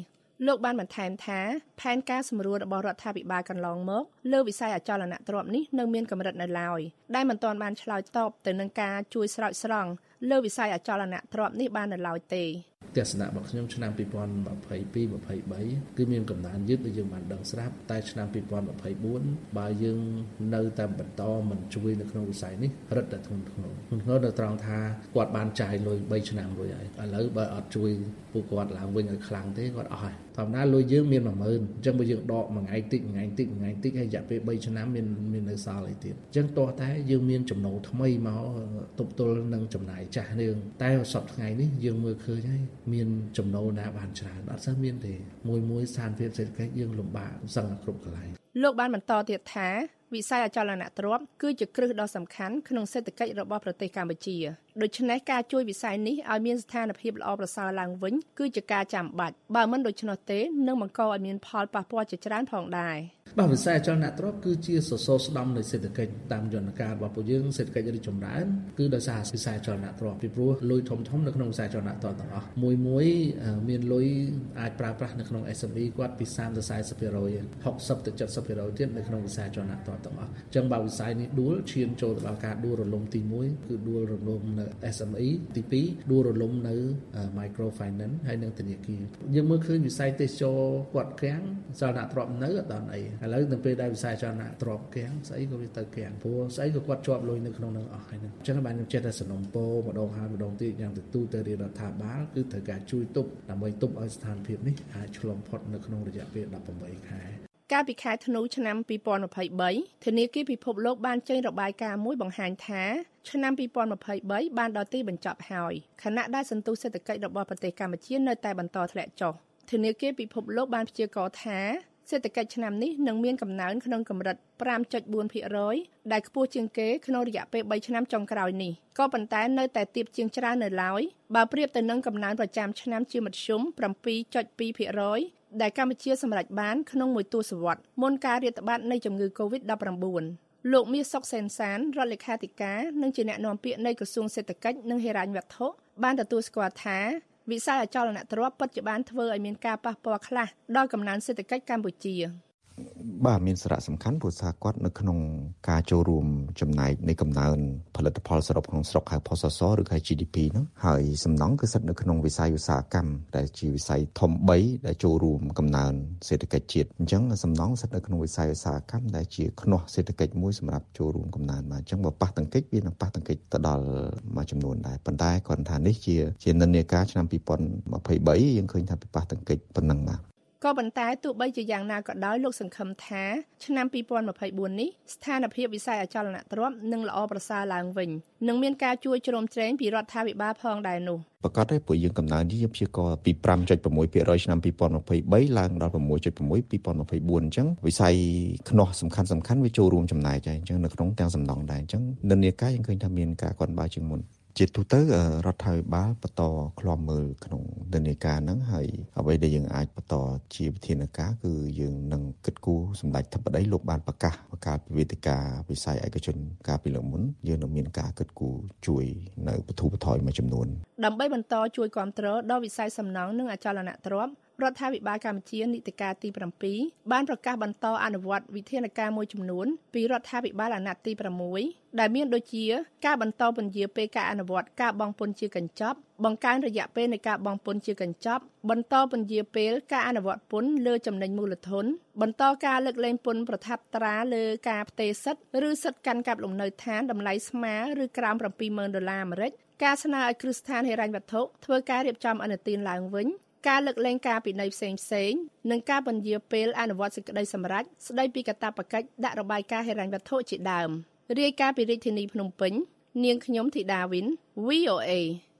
P: លោកបានបន្ថែមថាផែនការសម្រួលរបស់រដ្ឋាភិបាលកន្លងមកលើវិស័យអចលនទ្រព្យនេះនៅមានកម្រិតនៅឡើយដែលមិនទាន់បានឆ្លើយតបទៅនឹងការជួយស្រោចស្រង់លើវិស័យអចលនទ្រព្យនេះបាននៅឡើយទេ
R: ទស្សនៈរបស់ខ្ញុំឆ្នាំពីរពាន់ยี่สิบสอง ยี่สิบสามគឺមានកំណើនយឺតដែលយើងបានដឹងស្រាប់តែឆ្នាំពីរពាន់ยี่สิบสี่បើយើងនៅតែបន្តមិនជួយនៅក្នុងវិស័យនេះរឹតតែធ្ងន់ធ្ងរធ្ងន់ធ្ងរនៅត្រង់ថាគាត់បានចាយលុយបីឆ្នាំរួចហើយឥឡូវបើអត់ជួយពួកគាត់ឡើងវិញឲ្យខ្លាំងទេគាត់អស់ហើយធម្មតាលុយយើងមាន một nghìn អញ្ចឹងបើយើងដកមួយថ្ងៃតិចមួយថ្ងៃតិចមួយថ្ងៃតិចហើយរយៈពេលបីឆ្នាំមានមាននៅសល់អីទៀតអញ្ចឹងតោះតែយើងមានចំណូលថ្មីមកទប់ទល់នឹងចំណាយចាស់នេះតែសប្តាហ៍ថ្ងៃនេះយើងមើលឃើញហើយមានចំណូលណាបានច្រើនអត់សូវមានទេមួយមួយស្ថានភាពសេដ្ឋកិច្ចយើងលំបាកសឹងតែគ្រប់កន្លែង
P: លោកបានបន្តទៀតថាវិស័យអចលនទ្រព្យគឺជាគ្រឹះដ៏សំខាន់ក្នុងសេដ្ឋកិច្ចរបស់ប្រទេសកម្ពុជាដូច្នេះការជួយវិស័យនេះឲ្យមានស្ថានភាពល្អប្រសើរឡើងវិញគឺជាការចាំបាច់បើមិនដូច្នោះទេនឹងបង្កឲ្យមានផលប៉ះពាល់ជាច្រើនផងដែរ
R: បាទវិស័យអចលនទ្រព្យគឺជាសសរស្តម្ភនៃសេដ្ឋកិច្ចតាមយន្តការរបស់ពួកយើងសេដ្ឋកិច្ចរីកចម្រើនគឺដោយសារវិស័យអចលនទ្រព្យពីព្រោះលុយធំធំនៅក្នុងវិស័យអចលនទ្រព្យទាំងអស់មួយមួយមានលុយអាចប្រើប្រាស់នៅក្នុង เอส เอ็ม อี គាត់ពីសាមទៅสี่สิบ%หกสิบទៅเจ็ดสิบ%ទៀតនៅក្នុងវិស័យអចលនទ្រព្យទាំងអស់អញ្ចឹងបើវិស័យនេះដួលឈានចូលទៅដល់ការដួលរលំទីមួយគឺដួលរលំនៅ เอส เอ็ม อี ទីពីរដួលរលំនៅ micro finance ហើយនិងធនាគារយើងមើលឃើញវិស័យទេសចរគាត់ក្រាំងអចលនទ្រព្យនៅអត់ដល់អីឥឡូវទៅពេលដែលវិស័យអចលនទ្រព្យក្រាំងស្អីក៏វាទៅក្រាំងព្រោះស្អីក៏គាត់ជាប់លុយនៅក្នុងនឹងអស់ហើយហ្នឹងអញ្ចឹងបានខ្ញុំចេះតែសំណូមពរម្ដងហើយម្ដងទៀតយ៉ាងទៅទូទៅរាជរដ្ឋាភិបាលគឺត្រូវការជួយទប់ដើម្បីទប់ឲ្យស្ថានភាពនេះអាចឆ្លងផុតនៅក្នុងរយៈពេលeighteenខែ
P: កាលពីខែធ្នូឆ្នាំពីរពាន់ยี่สิบสามធនាគារពិភពលោកបានចេញរបាយការណ៍មួយបង្ហាញថាឆ្នាំពីរពាន់ยี่สิบสามបានដល់ទីបញ្ចប់ហើយខណៈដែលសន្ទុះសេដ្ឋកិច្ចរបស់ប្រទេសកម្ពុជានៅតែបន្តធ្លាក់ចុះធនាគារពិភពលោកបានព្យាករណ៍ថាសេដ្ឋកិច្ចឆ្នាំនេះនឹងមានកំណើនក្នុងកម្រិត five point four percent ដែលខ្ពស់ជាងគេក្នុងរយៈពេលthreeឆ្នាំចុងក្រោយនេះក៏ប៉ុន្តែនៅតែទាបជាងច្រើននៅឡើយបើប្រៀបទៅនឹងកំណើនប្រចាំឆ្នាំជាមធ្យម seven point two percent ដែលកម្ពុជាសម្រេចបានក្នុងមួយទសវត្សរ៍មុនការរាតត្បាតនៃជំងឺ កូវីដ nineteen លោកមាសសុកសេនសានរដ្ឋលេខាធិការនិងជាអ្នកនាំពាក្យនៃក្រសួងសេដ្ឋកិច្ចនិងហិរញ្ញវត្ថុបានទទួលស្គាល់ថាវិស័យអចលនទ្រព្យពិតជាបានធ្វើឲ្យមានការប៉ះពាល់ខ្លះដល់កំណើនសេដ្ឋកិច្ចកម្ពុជា
T: បាទមានសារៈសំខាន់ព្រោះថាគាត់នៅក្នុងការចូលរួមចំណែកនៃកំណើនផលិតផលសរុបក្នុងស្រុកហៅ ផសស ឬហៅ ជី ឌី พี ហ្នឹងហើយសំណង់គឺស្ថិតនៅក្នុងវិស័យឧស្សាហកម្មដែលជាវិស័យធំthreeដែលចូលរួមកំណើនសេដ្ឋកិច្ចជាតិអញ្ចឹងសំណង់ស្ថិតនៅក្នុងវិស័យឧស្សាហកម្មដែលជាខ្នោះសេដ្ឋកិច្ចមួយសម្រាប់ចូលរួមកំណើនមកអញ្ចឹងបើប៉ះទង្គិចវានឹងប៉ះទង្គិចទៅដល់មួយចំនួនដែរប៉ុន្តែគាត់ថានេះជាជានិន្នាការឆ្នាំtwo thousand twenty-threeយើងឃើញថាប៉ះទង្គិចប៉ុណ្ណឹងបាទ
P: ក៏ប៉ុន្តែទោះបីជាយ៉ាងណាក៏ដោយលោកសង្ឃឹមថាឆ្នាំtwo thousand twenty-fourនេះស្ថានភាពវិស័យអចលនទ្រព្យនឹងល្អប្រសើរឡើងវិញនិងមានការជួយជ្រោមជ្រែងពីរដ្ឋាភិបាលផងដែរនោះ
T: ប្រកាសទេពួកយើងកំណើននេះយើងព្យាករណ៍ពីfive point six percent ឆ្នាំtwo thousand twenty-threeឡើងដល់six point six two thousand twenty-fourអញ្ចឹងវិស័យខ្នោះសំខាន់សំខាន់វាចូលរួមចំណែកហើយអញ្ចឹងនៅក្នុងទាំងសំណង់ដែរអញ្ចឹងនិន្នាការយើងឃើញថាមានការគាំទ្រជាងមុនជាទូទៅរដ្ឋាភិបាលបន្តឃ្លាំមើលក្នុងនិន្នាការហ្នឹងហើយអ្វីដែលយើងអាចបន្តជាវិធានការគឺយើងនឹងគិតគូរសម្ដេចធិបតីលោកបានប្រកាសបង្កើតវេទិកាវិស័យឯកជនកាលពីលើកមុនយើងនឹងមានការគិតគូរជួយនៅបទុបថយមួយចំនួន
P: ដើម្បីបន្តជួយគាំទ្រដល់វិស័យសំណង់និងអចលនទ្រព្យរដ្ឋាភិបាលកម្ពុជានីតិកាលទីsevenបានប្រកាសបន្តអនុវត្តវិធានការមួយចំនួនពីរដ្ឋាភិបាលអាណត្តិទីsixដែលមានដូចជាការបន្តពន្យាពេលការអនុវត្តការបង់ពន្ធជាកញ្ចប់បង្កើនរយៈពេលនៃការបង់ពន្ធជាកញ្ចប់បន្តពន្យាពេលការអនុវត្តពន្ធលើចំណេញមូលធនបន្តការលើកលែងពន្ធប្រថាប់ត្រាលើការផ្ទេរសិទ្ធិឬសិទ្ធិកាន់កាប់លំនៅឋានតម្លៃស្មើឬក្រោមseven thousandដុល្លារអាមេរិកការស្នើឲ្យគ្រឹះស្ថានហិរញ្ញវត្ថុធ្វើការរៀបចំអនុទានឡើងវិញការលើកលែងការពិន័យផ្សេងផ្សេងនិងការពន្យាពេលអនុវត្តសេចក្តីសម្រេចស្តីពីកាតព្វកិច្ចដាក់របាយការណ៍ហិរញ្ញវត្ថុជាដើមរាយការណ៍ពីរាជធានីភ្នំពេញនាងខ្ញុំធីតាវិន V O A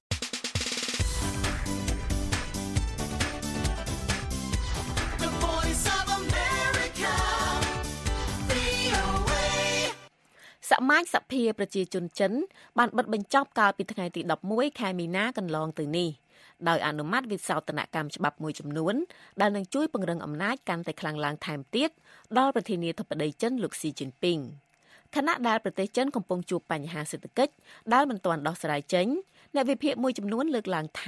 B: សមាជសភាប្រជាជនចិនបានបិទបញ្ចប់កាលពីថ្ងៃទីelevenខែមីនាកន្លងទៅនេះដោយអនុម័តវិសោធនកម្មច្បាប់មួយចំនួនដែលនឹងជួយពង្រឹងអំណាចកាន់តែខ្លាំងឡើងថែមទៀតដល់ប្រធានាធិបតីចិនលោកស៊ីជីនពីងខណៈដែលប្រទេសចិនកំពុងជួបបញ្ហាសេដ្ឋកិច្ចដែលមិនទាន់ដោះស្រាយចេញអ្នកវិភាគមួយចំនួនលើកឡើងថា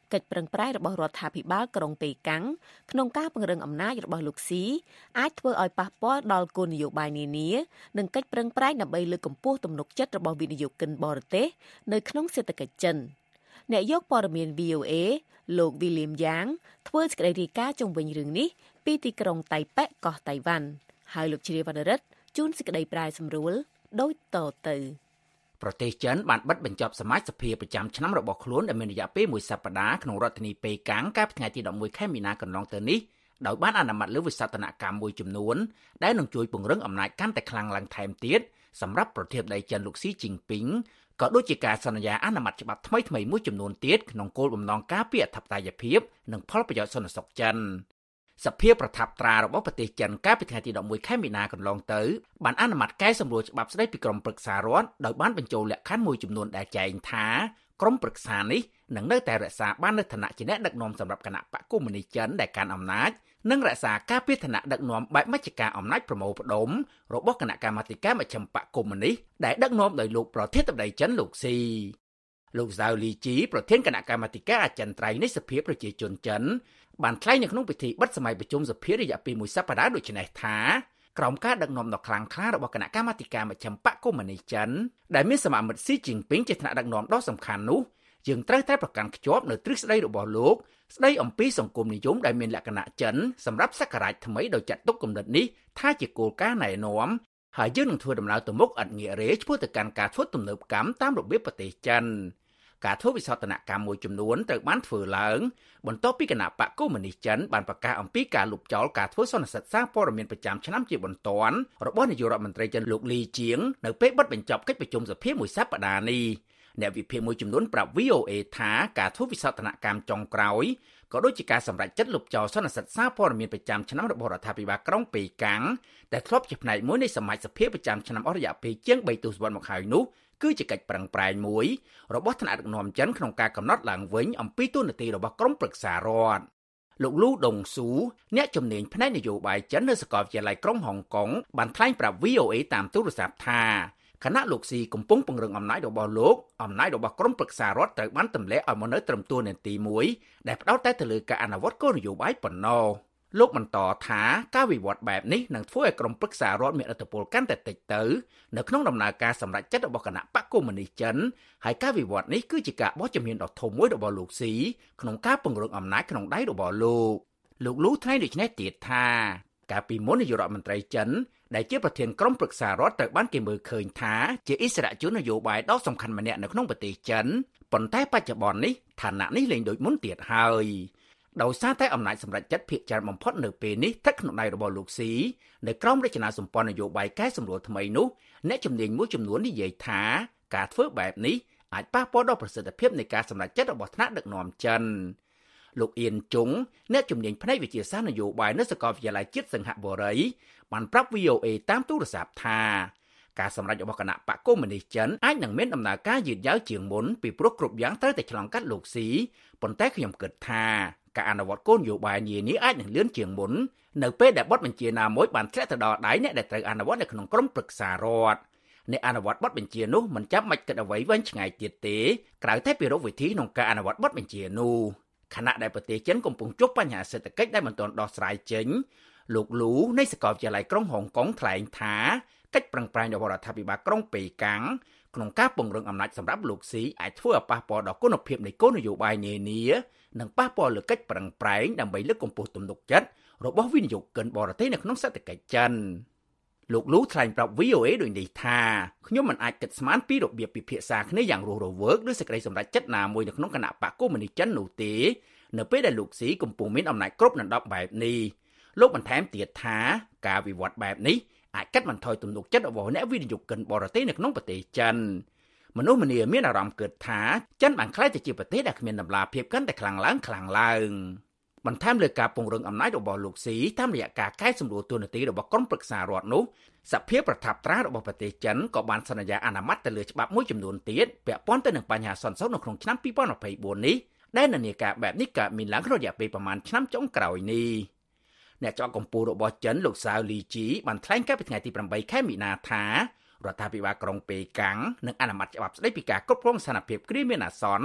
B: កិច្ចប្រឹងប្រែងរបស់រដ្ឋាភិបាលក្រុងប៉េកាំងក្នុងការពង្រឹងអំណាចរបស់លោកស៊ីអាចធ្វើឲ្យប៉ះពាល់ដល់គោលនយោបាយនានានិងកិច្ចប្រឹងប្រែងដើម្បីលើកកម្ពស់ទំនុកចិត្តរបស់វិនិយោគិនបរទេសនៅក្នុងសេដ្ឋកិច្ចចិនអ្នកយកព័ត៌មាន វី អូ អេ លោក William Yang ធ្វើសេចក្តីរាយការណ៍ជុំវិញរឿងនេះពីទីក្រុងតៃប៉េកោះតៃវ៉ាន់ហើយលោកជ្រាវណ្ណរិទ្ធជួនសេចក្តីប្រាយសម្រួលដូចតទៅ
U: ប្រទេសចិនបានបិទបញ្ចប់សមាជិកសភាប្រចាំឆ្នាំរបស់ខ្លួនដែលមានរយៈពេលមួយសប្តាហ៍ក្នុងរដ្ឋធានីប៉េកាំងកាលពីថ្ងៃទីដប់មួយខែមីនាកន្លងទៅនេះដោយបានអនុម័តលើវិសោធនកម្មមួយចំនួនដែលនឹងជួយពង្រឹងអំណាចកាន់តែខ្លាំងឡើងថែមទៀតសម្រាប់ប្រធានាធិបតីចិនលោកស៊ីជីនពីងក៏ដូចជាការសន្យាអនុម័តច្បាប់ថ្មីៗមួយចំនួនទៀតក្នុងគោលបំណងការពារអធិបតេយ្យភាពនិងផលប្រយោជន៍សន្តិសុខចិនសភាប្រថាប់ត្រារបស់ប្រទេសចិនកាលពីថ្ងៃទីដប់មួយខែមីនាកន្លងទៅបានអនុម័តកែសម្រួលច្បាប់ស្តីពីក្រមប្រឹក្សារដ្ឋដោយបានបញ្ចូលលក្ខខណ្ឌមួយចំនួនដែលចែងថាក្រមប្រឹក្សានេះនឹងនៅតែរក្សាបាននូវឋានៈជាអ្នកដឹកនាំសម្រាប់គណៈបកកុម្មុយនីសចិនដែលកាន់អំណាចនិងរក្សាការពារឋានៈដឹកនាំបែបមជ្ឈការអំណាចប្រមូលផ្ដុំរបស់គណៈកម្មាធិការមជ្ឈិមបកកុម្មុយនីសដែលដឹកនាំដោយលោកប្រធានាធិបតីចិនលោកស៊ីលោកហ្សាវលីជីប្រធានគណៈកម្មាធិការអចិន្ត្រៃយ៍នៃសភាប្រជាជនចិនបានថ្លែងនៅក្នុងពិធីបិទសម័យប្រជុំសភារយៈពេលមួយសប្តាហ៍ដូចនេះថាក្រោមការដឹកនាំដ៏ខ្លាំងក្លារបស់គណៈកម្មាធិការមជ្ឈិមបកកុម្មុយនីសចិនដែលមានសមាមិត្តស៊ីជីនពីងជាថ្នាក់ដឹកនាំដ៏សំខាន់នោះយើងត្រូវតែប្រកាន់ខ្ជាប់នៅទ្រឹស្ដីរបស់លោកស្ដីអំពីសង្គមនិយមដែលមានលក្ខណៈចិនសម្រាប់សករាជថ្មីដោយចាត់ទុកគំនិតនេះថាជាគោលការណ៍ណែនាំហើយយើងនឹងធ្វើដំណើរទៅមុខឥតងាករេឆ្ពោះទៅកាន់ការធ្វើទំនើបកម្មតាមរបៀបប្រទេសចិនការធ្វើវិសោធនកម្មមួយចំនួនត្រូវបានធ្វើឡើងបន្ទាប់ពីគណៈបកកុម្មុយនីសចិនបានប្រកាសអំពីការលុបចោលការធ្វើសន្និសីទសារព័ត៌មានប្រចាំឆ្នាំជាបន្ទាន់របស់នាយករដ្ឋមន្ត្រីចិនលោកលីជាងនៅពេលបិទបញ្ចប់កិច្ចប្រជុំសភាមួយសប្តាហ៍នេះអ្នកវិភាគមួយចំនួនប្រាប់ វី អូ អេ ថាការធ្វើវិសោធនកម្មចុងក្រោយក៏ដូចជាការសម្រេចចិត្តលុបចោលសន្និសីទសារព័ត៌មានប្រចាំឆ្នាំរបស់រដ្ឋាភិបាលក្រុងប៉េកាំងដែលធ្លាប់ជាផ្នែកមួយនៃសមាជសភាប្រចាំឆ្នាំអស់រយៈពេលជាងបីទសវត្សរ៍មកហើយនោះគឺជាកិច្ចប្រឹងប្រែងមួយរបស់ថ្នាក់ដឹកនាំចិនក្នុងការកំណត់ឡើងវិញអំពីទូនាទីរបស់ក្រុមប្រឹក្សារដ្ឋលោកលូដុងស៊ូអ្នកជំនាញផ្នែកនយោបាយចិននៅសាកលវិទ្យាល័យក្រុងហុងកុងបានថ្លែងប្រាប់ វី អូ អេ តាមទូរស័ព្ទថាគណៈលោកស៊ីកំពុងពង្រឹងអំណាចរបស់លោកអំណាចរបស់ក្រុមប្រឹក្សារដ្ឋត្រូវបានទម្លាក់ឲ្យមកនៅត្រឹមទួលនីតិមួយដែលផ្ដោតតែទៅលើការអនុវត្តគោលនយោបាយប៉ុណ្ណោះលោកបន្តថាការវិវត្តបែបនេះនឹងធ្វើឲ្យក្រុមប្រឹក្សារដ្ឋមានឥទ្ធិពលកាន់តែតិចទៅនៅក្នុងដំណើរការសម្រេចចិត្តរបស់គណៈបកកុម្មុយនីសចិនហើយការវិវត្តនេះគឺជាការបោះជំហានដ៏ធំមួយរបស់លោកស៊ីក្នុងការពង្រឹងអំណាចក្នុងដៃរបស់លោកលោកលូថ្លែងដូចនេះទៀតថាកាលពីមុននាយករដ្ឋមន្ត្រីចិនដែលជាប្រធានក្រុមប្រឹក្សារដ្ឋត្រូវបានគេមើលឃើញថាជាអិសរាជជននយោបាយដ៏សំខាន់ម្នាក់នៅក្នុងប្រទេសចិនប៉ុន្តែបច្ចុប្បន្ននេះឋានៈនេះលែងដូចមុនទៀតហើយដោយសារតែអំណាចសម្រេចចិត្តភាគច្រើនបំផុតនៅពេលនេះស្ថិតក្នុងដៃរបស់លោកស៊ីនៅក្រោមរចនាសម្ព័ន្ធនយោបាយកែសម្រួលថ្មីនោះអ្នកជំនាញមួយចំនួននិយាយថាការធ្វើបែបនេះអាចប៉ះពាល់ដល់ប្រសិទ្ធភាពនៃការសម្រេចចិត្តរបស់ថ្នាក់ដឹកនាំចិនលោកអៀនជុងអ្នកជំនាញផ្នែកវិទ្យាសាស្ត្រនយោបាយនៅសាកលវិទ្យាល័យជាតិសិង្ហបុរីបានប្រាប់ វី អូ អេ តាមទូរស័ព្ទថាការសម្រេចរបស់គណៈបកកុម្មុយនីសចិនអាចនឹងមានដំណើរការយឺតយ៉ាវជាងមុនពីព្រោះគ្រប់យ៉ាងត្រូវតែឆ្លងកាត់លោកស៊ីប៉ុន្តែខ្ញុំគិតថាការអនុវត្តគោលនយោបាយនានាអាចនឹងលឿនជាងមុននៅពេលដែលបទបញ្ជាណាមួយបានធ្លាក់ទៅដល់ដៃអ្នកដែលត្រូវអនុវត្តនៅក្នុងក្រុមប្រឹក្សារដ្ឋអ្នកអនុវត្តបទបញ្ជានោះមិនចាំបាច់គិតអ្វីវែងឆ្ងាយទៀតទេក្រៅតែពីរកវិធីក្នុងការអនុវត្តបទបញ្ជានោះខណៈដែលប្រទេសចិនកំពុងជួបបញ្ហាសេដ្ឋកិច្ចដែលមិនទាន់ដោះស្រាយចេញលោកលូនៃសាកលវិទ្យាល័យក្រុងហុងកុងថ្លែងថាកិច្ចប្រឹងប្រែងរបស់រដ្ឋាភិបាលក្រុងប៉េកាំងក្នុងការពង្រឹងអំណាចសម្រាប់លោកស៊ីអាចធ្វើឲ្យប៉ះពាល់ដល់គុណភាពនៃគោលនយោបាយនានានិងប៉ះពាល់លើកិច្ចប្រឹងប្រែងដើម្បីលើកកម្ពស់ទំនុកចិត្តរបស់វិនិយោគិនបរទេសនៅក្នុងសេដ្ឋកិច្ចចិនលោកលូថ្លែងប្រាប់ វី អូ អេ ដូចនេះថាខ្ញុំមិនអាចគិតស្មានពីរបៀបពិភាក្សាគ្នាយ៉ាងរស់រវើកឬសេចក្តីសម្រេចចិត្តណាមួយនៅក្នុងគណៈបកកុម្មុយនីសចិននោះទេនៅពេលដែលលោកស៊ីកំពុងមានអំណាចគ្រប់ដណ្ដប់បែបនេះលោកបន្ថែមទៀតថាការវិវត្តបែបនេះអាចកាត់បន្ថយទំនុកចិត្តរបស់អ្នកវិនិយោគិនបរទេសនៅក្នុងប្រទេសចិនមនុស្សម្នាមានអារម្មណ៍គិតថាចិនបានក្លាយទៅជាប្រទេសដែលគ្មានតម្លាភាពកាន់តែខ្លាំងឡើងខ្លាំងឡើងបន្ថែមលើការពង្រឹងអំណាចរបស់លោកស៊ីតាមរយៈការកែសម្រួលទូនាទីរបស់ក្រុមប្រឹក្សារដ្ឋនោះសភាប្រថាប់ត្រារបស់ប្រទេសចិនក៏បានសន្យាអនុម័តទៅលើច្បាប់មួយចំនួនទៀតពាក់ព័ន្ធទៅនឹងបញ្ហាសន្តិសុខនៅក្នុងឆ្នាំពីរពាន់ម្ភៃបួននេះដែលនានាការបែបនេះកើតមានឡើងក្នុងរយៈពេលប្រមាណឆ្នាំចុងក្រោយនេះអ្នកចောက်កម្ពុជារបស់ចិនលោកសាវលីជីបានថ្លែងកាលពីថ្ងៃទីប្រាំបីខែមីនាថារដ្ឋាភិបាលក្រុងប៉េកាំងនឹងអនុម័តច្បាប់ស្តីពីការគ្រប់គ្រងស្ថានភាពគ្រាមានអាសន្ន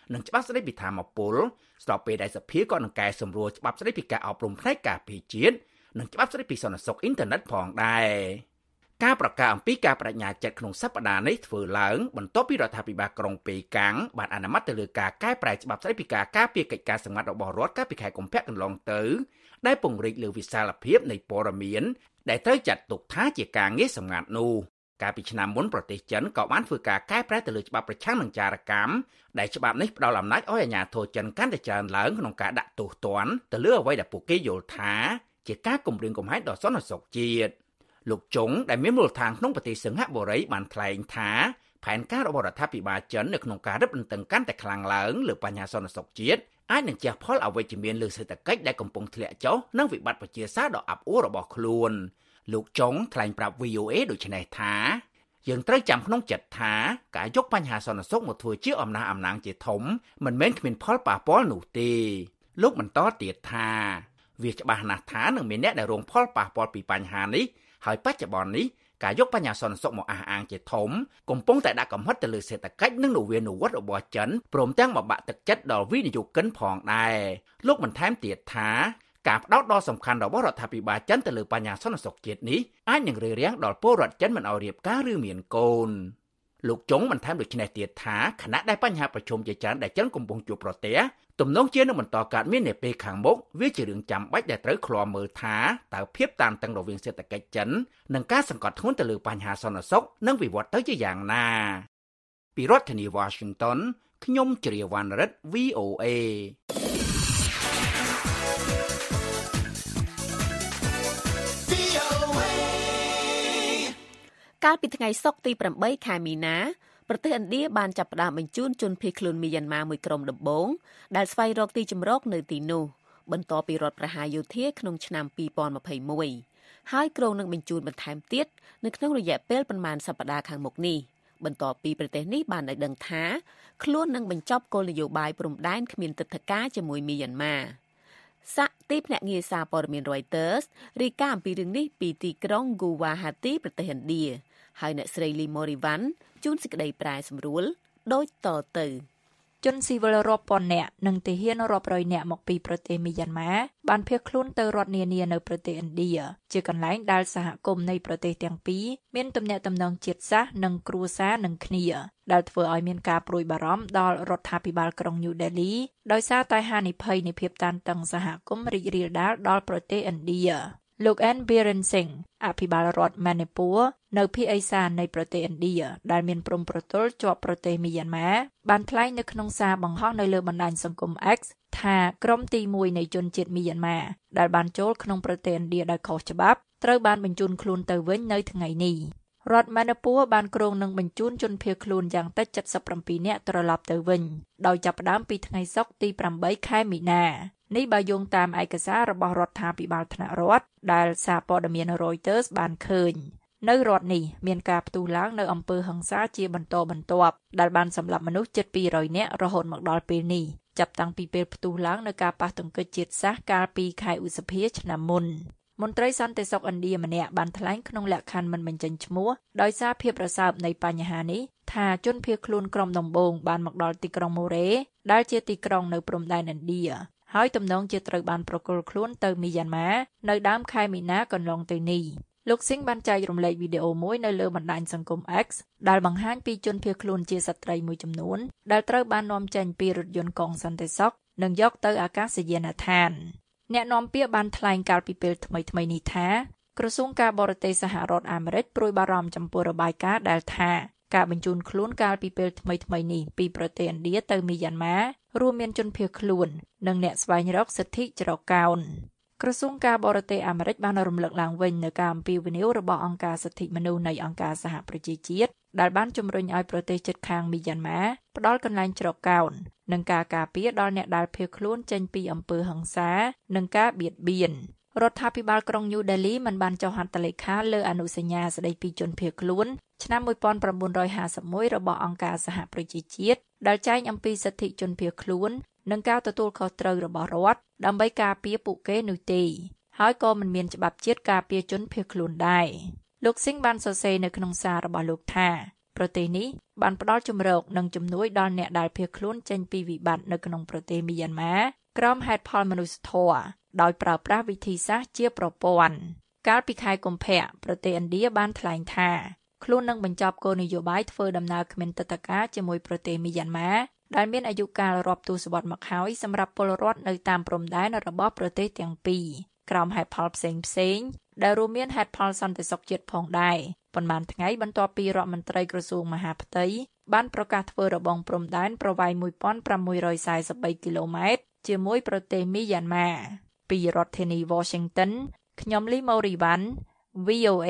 U: និងច្បាប់ស្តីពីធម្មពលស្របពេលដែលសភាក៏នឹងកែសម្រួលច្បាប់ស្តីពីការអប់រំផ្នែកការពារជាតិនិងច្បាប់ស្តីពីសន្តិសុខអ៊ីនធឺណិតផងដែរការប្រកាសអំពីការបដិញ្ញាចិត្តក្នុងសប្តាហ៍នេះធ្វើឡើងបន្ទាប់ពីរដ្ឋាភិបាលក្រុងប៉េកាំងបានអនុម័តទៅលើការកែប្រែច្បាប់ស្តីពីការការពារកិច្ចការសម្ងាត់របស់រដ្ឋកាលពីខែកុម្ភៈកន្លងទៅដែលពង្រីកលើវិសាលភាពនៃព័ត៌មានដែលត្រូវចាត់ទុកថាជាការងារសម្ងាត់នោះកាលពីឆ្នាំមុនប្រទេសចិនក៏បានធ្វើការកែប្រែទៅលើច្បាប់ប្រឆាំងនឹងចារកម្មដែលច្បាប់នេះផ្ដល់អំណាចឲ្យអាជ្ញាធរចិនកាន់តែច្រើនឡើងក្នុងការដាក់ទោសទណ្ឌទៅលើអ្វីដែលពួកគេយល់ថាជាការគំរាមកំហែងដល់សន្តិសុខជាតិលោកចុងដែលមានមូលដ្ឋានក្នុងប្រទេសសិង្ហបុរីបានថ្លែងថាផែនការរបស់រដ្ឋាភិបាលចិននៅក្នុងការរឹតបន្តឹងកាន់តែខ្លាំងឡើងលើបញ្ហាសន្តិសុខជាតិអាចនឹងជះផលអវិជ្ជមានលើសេដ្ឋកិច្ចដែលកំពុងធ្លាក់ចុះនិងវិបត្តិប្រជាសាស្ត្រដ៏អាប់អួររបស់ខ្លួនលោកចុងថ្លែងប្រាប់ វី អូ เอ ដូចនេះថាយើងត្រូវចាំក្នុងចិត្តថាការយកបញ្ហាសន្តិសុខមកធ្វើជាអំណះអំណាងជាធំមិនមែនគ្មានផលប៉ះពាល់នោះទេលោកបន្តទៀតថាវាច្បាស់ណាស់ថានឹងមានអ្នកដែលរងផលប៉ះពាល់ពីបញ្ហានេះហើយបច្ចុប្បន្ននេះការយកបញ្ហាសន្តិសុខមកអះអាងជាធំកំពុងតែដាក់កំហិតទៅលើសេដ្ឋកិច្ចនិងនវានុវត្តន៍របស់ចិនព្រមទាំងបំបាក់ទឹកចិត្តដល់វិនិយោគិនផងដែរលោកបន្ថែមទៀតថាការផ្ដោតដ៏សំខាន់របស់រដ្ឋាភិបាលចិនទៅលើបញ្ហាសន្តិសុខជាតិនេះអាចនឹងរារាំងដល់ពលរដ្ឋចិនមិនឲ្យរៀបការឬមានកូនលោកចុងបន្ថែមដូចនេះទៀតថាខណៈដែលបញ្ហាប្រឈមជាច្រើនដែលចិនកំពុងជួបប្រទះទំនងជានឹងបន្តកើតមាននាពេលខាងមុខវាជារឿងចាំបាច់ដែលត្រូវឃ្លាំមើលថាតើភាពតានតឹងរវាងសេដ្ឋកិច្ចចិននិងការសង្កត់ធ្ងន់ទៅលើបញ្ហាសន្តិសុខនឹងវិវត្តទៅជាយ៉ាងណាពីរដ្ឋធានី Washington ខ្ញុំជ្រាវណ្ណរិទ្ធ វី អូ เอ
B: កាលពីថ្ងៃសុក្រទីប្រាំបីខែមីនាប្រទេសឥណ្ឌាបានចាប់ផ្ដើមបញ្ជូនជនភៀសខ្លួនមីយ៉ាន់ម៉ាមួយក្រុមដំបូងដែលស្វែងរកទីជម្រកនៅទីនោះបន្ទាប់ពីរដ្ឋប្រហារយោធាក្នុងឆ្នាំពីរពាន់ម្ភៃមួយហើយក្រុងនឹងបញ្ជូនបន្ថែមទៀតនៅក្នុងរយៈពេលប្រមាណសប្តាហ៍ខាងមុខនេះបន្ទាប់ពីប្រទេសនេះបានឲ្យដឹងថាខ្លួននឹងបញ្ចប់គោលនយោបាយព្រំដែនគ្មានទិដ្ឋាការជាមួយមីយ៉ាន់ម៉ាសាក់ទីភ្នាក់ងារសារព័ត៌មាន Reuters រាយការណ៍អំពីរឿងនេះពីទីក្រុង Guwahati ប្រទេសឥណ្ឌាហើយអ្នកស្រី Lee Morivan ជួនសេចក្តីប្រែសម្រួលដូចតទៅ
A: ជនស៊ីវិលរាប់ពាន់នាក់និងទាហានរាប់រយនាក់មកពីប្រទេសមីយ៉ាន់ម៉ាបានភៀសខ្លួនទៅរដ្ឋនានានៅប្រទេសឥណ្ឌាជាកន្លែងដែលសហគមន៍នៃប្រទេសទាំងពីរមានទំនាក់ទំនងជាតិសាសន៍និងគ្រួសារនឹងគ្នាដែលធ្វើឲ្យមានការព្រួយបារម្ភដល់រដ្ឋាភិបាលក្រុង New Delhi ដោយសារតែហានិភ័យនៃភាពតានតឹងសហគមន៍រីករាលដាលដល់ប្រទេសឥណ្ឌាលោក N. Biren Singh អភិបាលរដ្ឋ Manipur នៅភាគឦសាននៃប្រទេសឥណ្ឌាដែលមានព្រំប្រទល់ជាប់ប្រទេសមីយ៉ាន់ម៉ាបានថ្លែងនៅក្នុងសារបង្ហោះនៅលើបណ្ដាញសង្គម X ថាក្រុមទីមួយនៃជនជាតិមីយ៉ាន់ម៉ាដែលបានចូលក្នុងប្រទេសឥណ្ឌាដោយខុសច្បាប់ត្រូវបានបញ្ជូនខ្លួនទៅវិញនៅថ្ងៃនេះរដ្ឋ Manipur បានគ្រោងនឹងបញ្ជូនជនភៀសខ្លួនយ៉ាងតិចเจ็ดสิบเจ็ดនាក់ត្រឡប់ទៅវិញដោយចាប់ផ្ដើមពីថ្ងៃសុក្រទីប្រាំបីខែមីនានេះបើយោងតាមឯកសាររបស់រដ្ឋាភិបាលថ្នាក់រដ្ឋដែលសារព័ត៌មាន Reuters បានឃើញនៅរដ្ឋនេះមានការផ្ទុះឡើងនៅអំពើហិង្សាជាបន្តបន្ទាប់ដែលបានសម្លាប់មនុស្សជិតពីររយនាក់រហូតមកដល់ពេលនេះចាប់តាំងពីពេលផ្ទុះឡើងនៅការប៉ះទង្គិចជាតិសាសន៍កាលពីខែឧសភាឆ្នាំមុនមន្ត្រីសន្តិសុខឥណ្ឌាម្នាក់បានថ្លែងក្នុងលក្ខខណ្ឌមិនបញ្ចេញឈ្មោះដោយសារភាពរសើបនៃបញ្ហានេះថាជនភៀសខ្លួនក្រុមដំបូងបានមកដល់ទីក្រុងម៉ូរ៉េដែលជាទីក្រុងនៅព្រំដែនឥណ្ឌាហើយទំនងជាត្រូវបានប្រគល់ខ្លួនទៅមីយ៉ាន់ម៉ានៅដើមខែមីនាកន្លងទៅនេះលោកស៊ីងបានចែករំលែកវីដេអូមួយនៅលើបណ្ដាញសង្គម X ដែលបង្ហាញពីជនភៀសខ្លួនជាស្ត្រីមួយចំនួនដែលត្រូវបាននាំចេញពីរថយន្តកងសន្តិសុខនិងយកទៅអាកាសយានដ្ឋានអ្នកនាំពាក្យបានថ្លែងកាលពីពេលថ្មីៗនេះថាក្រសួងការបរទេសសហរដ្ឋអាមេរិកព្រួយបារម្ភចំពោះរបាយការណ៍ដែលថាការបញ្ជូនខ្លួនកាលពីពេលថ្មីៗនេះពីប្រទេសឥណ្ឌាទៅមីយ៉ាន់ម៉ារួមមានជនភៀសខ្លួននិងអ្នកស្វែងរកសិទ្ធិច្រកកោនក្រសួងការបរទេសអាមេរិកបានរំលឹកឡើងវិញនៅការអំពាវនាវរបស់អង្គការសិទ្ធិមនុស្សនៃអង្គការសហប្រជាជាតិដែលបានជំរុញឲ្យប្រទេសជិតខាងមីយ៉ាន់ម៉ាផ្ដល់កន្លែងច្រកកោននិងការការពារដល់អ្នកដែលភៀសខ្លួនចេញពីអំពើហិង្សានិងការបៀតបៀនរដ្ឋាភិបាលក្រុង New Delhi មិនបានចុះហត្ថលេខាលើអនុសញ្ញាស្តីពីជនភៀសខ្លួនឆ្នាំmột nghìn chín trămห้าสิบเอ็ดរបស់អង្គការសហប្រជាជាតិដែលចែងអំពីសិទ្ធិជនភៀសខ្លួននិងការទទួលខុសត្រូវរបស់រដ្ឋដើម្បីការពារពួកគេនោះទេហើយក៏មិនមានច្បាប់ជាតិការពារជនភៀសខ្លួនដែរលោកស៊ីងបានសរសេរនៅក្នុងសាររបស់លោកថាប្រទេសនេះបានផ្ដល់ជំរកនិងជំនួយដល់អ្នកដែលភៀសខ្លួនចេញពីវិបត្តិនៅក្នុងប្រទេសមីយ៉ាន់ម៉ាក្រោមហេតុផលមនុស្សធម៌ដោយប្រើប្រាស់វិធីសាស្ត្រជាប្រព័ន្ធកាលពីខែកុម្ភៈប្រទេសឥណ្ឌាបានថ្លែងថាខ្លួននឹងបញ្ចប់គោលនយោបាយធ្វើដំណើរគ្មានទិដ្ឋាការជាមួយប្រទេសមីយ៉ាន់ម៉ាដែលមានអាយុកាលរាប់ទសវត្សរ៍មកហើយសម្រាប់ពលរដ្ឋនៅតាមព្រំដែនរបស់ប្រទេសទាំងពីរក្រោមហេតុផលផ្សេងផ្សេងដែលរួមមានហេតុផលសន្តិសុខជាតិផងដែរប៉ុន្មានថ្ងៃបន្ទាប់ពីរដ្ឋមន្ត្រីក្រសួងមហាផ្ទៃបានប្រកាសធ្វើរបងព្រំដែនប្រវែងមួយពាន់ប្រាំមួយរយសែសិបបីគីឡូម៉ែត្រជាមួយប្រទេសមីយ៉ាន់ម៉ាពីរដ្ឋធានី Washington ខ្ញុំលីម៉ូរីវ៉ាន់ វី អូ เอ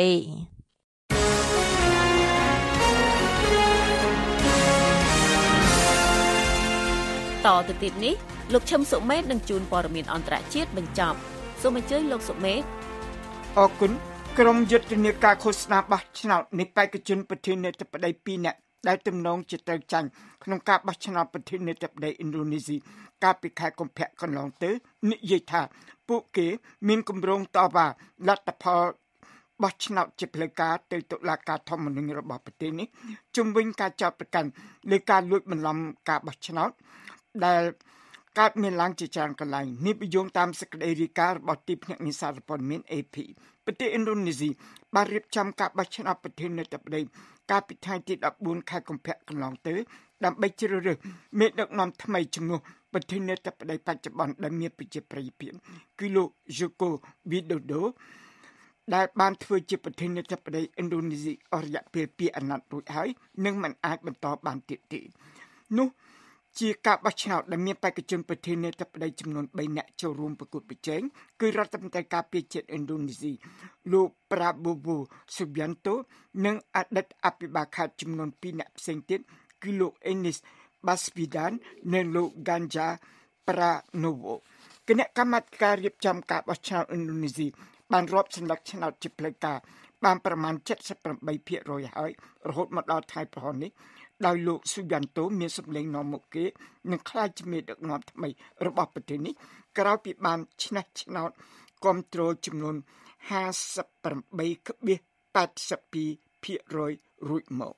B: តទៅទៀតនេះលោកឈឹមសុមេតនឹងជួនព័ត៌មានអន្តរជាតិបញ្ចប់សូមអញ្ជើញលោកសុមេត
C: អរគុណក្រុមយុទ្ធនាការឃោសនាបោះឆ្នោតនៃបេក្ខជនប្រធានាធិបតីពីរនាក់ដែលទំនងជាត្រូវចាញ់ក្នុងការបោះឆ្នោតប្រធានាធិបតីឥណ្ឌូនេស៊ីកាលពីខែកុម្ភៈកន្លងទៅនិយាយថាពួកគេមានគម្រោងតវ៉ាលទ្ធផលបោះឆ្នោតជាផ្លូវការទៅតុលាការធម្មនុញ្ញរបស់ប្រទេសនេះជំវិញការចោទប្រកាន់លើការលួចបន្លំការបោះឆ្នោតដែលកើតមានឡើងជាច្រើនកន្លែងនេះបញ្យងតាមសេចក្តីរាយការណ៍របស់ទីភ្នាក់ងារសារព័ត៌មាន เอ พี ប្រទេសឥណ្ឌូនេស៊ីបានរៀបចំការបោះឆ្នោតប្រធានាធិបតីកាលពីថ្ងៃទីដប់បួនខែកុម្ភៈកន្លងទៅដើម្បីជ្រើសរើសមេដឹកនាំថ្មីជំនួសប្រធានាធិបតីបច្ចុប្បន្នដែលមានប្រជាប្រិយភាពគឺលោក Joko Widodo ដែលបានធ្វើជាប្រធានាធិបតីឥណ្ឌូនេស៊ីអស់រយៈពេលពីរអាណត្តិរួចហើយនឹងមិនអាចបន្តបានទៀតទេនោះជាការបោះឆ្នោតដែលមានបេក្ខជនប្រធានាធិបតីចំនួនបីនាក់ចូលរួមប្រកួតប្រជែងគឺរដ្ឋមន្ត្រីការពារជាតិឥណ្ឌូនេស៊ីលោក Prabowo Subianto និងអតីតអភិបាលខេត្តចំនួនពីរនាក់ផ្សេងទៀតគឺលោក Anies Baswedan និងលោក Ganjar Pranowo គណៈកម្មាធិការរៀបចំការបោះឆ្នោតឥណ្ឌូនេស៊ីបានរាប់សន្លឹកឆ្នោតជាផ្លូវការបានប្រមាណ เจ็ดสิบแปดភាគរយ ហើយរហូតមកដល់ថ្ងៃប្រហោះនេះដោយលោក Subianto មានសម្លេងនាំមុខគេនឹងក្លាយជាមេដឹកនាំថ្មីរបស់ប្រទេសនេះក្រោយពីបានឈ្នះឆ្នោតគាំទ្រចំនួន ห้าสิบแปดจุดแปดสอง ភាគរយរួចមក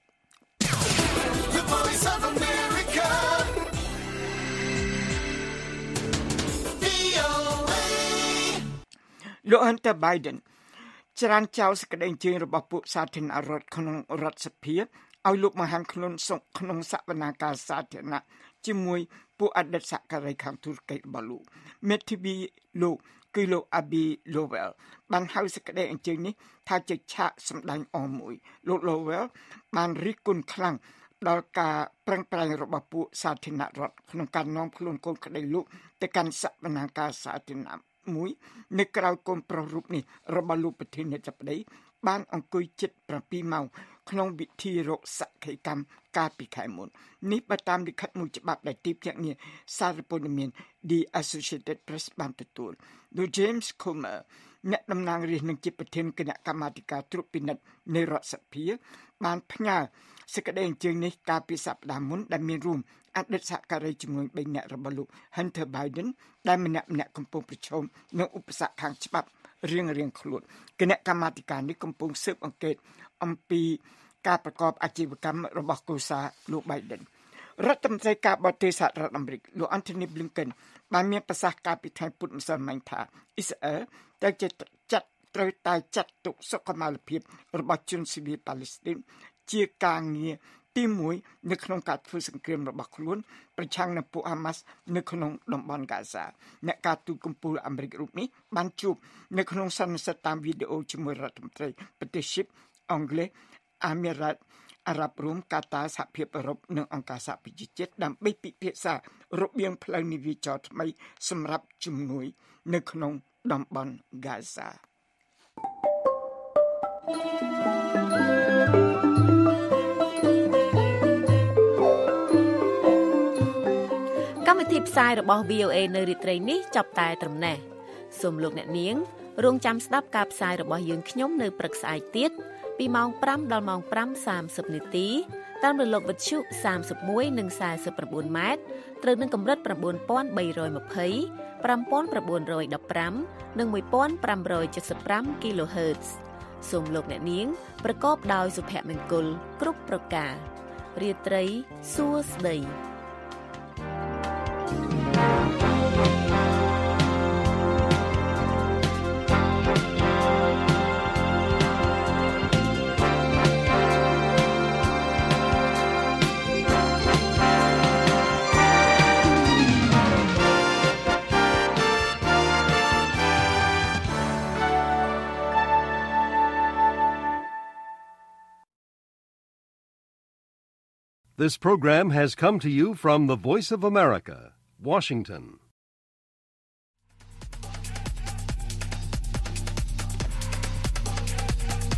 C: លោក Hunter Biden ច្រានចោលសេចក្តីអញ្ជើញរបស់ពួកសាធារណរដ្ឋក្នុងរដ្ឋសភាឲ្យលោកបង្ហាញខ្លួនក្នុងសវនាការសាធារណៈជាមួយពួកអតីតសហការីខាងទូរកិច្ចរបស់លោកមេធាវីលោកគឺលោក Abby Lowell បានហៅសេចក្តីអញ្ជើញនេះថាជាឆាកសម្ដែងអមមួយលោក Lowell បានរិះគន់ខ្លាំងដល់ការប្រឹងប្រែងរបស់ពួកសាធារណរដ្ឋក្នុងការនាំខ្លួនកូនក្តីលោកទៅកាន់សវនាការសាធារណៈមួយនៅក្រៅកូនប្រុសរូបនេះរបស់លោកប្រធានាធិបតីបានអង្គុយជិតbảyម៉ោងក្នុងវិធីរកសក្ខីកម្មកាលពីខែមុននេះបើតាមលិខិតមួយច្បាប់ដែលទីភ្នាក់ងារសារព័ត៌មាន The Associated Press បានទទួលលោក James Comer អ្នកតំណាងរាស្ត្រនឹងជាប្រធានគណៈកម្មាធិការត្រួតពិនិត្យនៃរដ្ឋសភាបានផ្ញើសេចក្តីអញ្ជើញនេះកាលពីសប្តាហ៍មុនដែលមានរួមអតីតសហការីចំនួនបីនាក់របស់លោក Hunter Biden ដែលម្នាក់ម្នាក់កំពុងប្រឈមនឹងឧបសគ្គខាងច្បាប់រៀងរៀងខ្លួនគណៈកម្មាធិការនេះកំពុងស៊ើបអង្កេតអំពីការប្រកបអាជីវកម្មរបស់គ្រួសារលោក Biden រដ្ឋមន្ត្រីការបរទេសសហរដ្ឋអាមេរិកលោក Antony Blinken បានមានប្រសាសន៍កាលពីថ្ងៃពុធម្សិលមិញថាអ៊ីស្រាអែលតែជាចាត់ត្រូវតែចាត់ទុកសុខុមាលភាពរបស់ជនស៊ីវិលប៉ាឡេស្ទីនជាការងារទីមួយនៅក្នុងការធ្វើសង្គ្រាមរបស់ខ្លួនប្រឆាំងនឹងពួកហាម៉ាស់នៅក្នុងតំបន់ហ្គាហ្សាអ្នកការទូតកំពូលអាមេរិករូបនេះបានជួបនៅក្នុងសន្និសីទតាមវីដេអូជាមួយរដ្ឋមន្ត្រីប្រទេសស៊ីបអង់គ្លេសអាមេរិកអារ៉ាប់រួមកាតាសហភាពអឺរ៉ុបនិងអង្គការសហប្រជាជាតិដើម្បីពិភាក្សារបៀងផ្លូវនាវាចរថ្មីសម្រាប់ជំនួយនៅក្នុងតំបន់ហ្គាហ្សា
B: កម្មវិធីផ្សាយរបស់ វី អូ เอ នៅរាត្រីនេះចាប់តែត្រឹមនេះសូមលោកអ្នកនាងរងចាំស្ដាប់ការផ្សាយរបស់យើងខ្ញុំនៅព្រឹកស្អែកទៀតពីម៉ោងfiveដល់ម៉ោងfiveសាមសិបនាទីតាមរលកវិទ្យុសាមសិបមួយនិងសាសិប៩ម៉ែត្រត្រូវនឹងកម្រិតnine thousand three hundred twenty, five thousand nine hundred fifteenនិងfifteen seventy-five គីឡូហឺតសូមលោកអ្នកនាងប្រកបដោយសុភមង្គលគ្រប់ប្រការរាត្រីសួស្តី
D: This program has come to you from the Voice of America, Washington.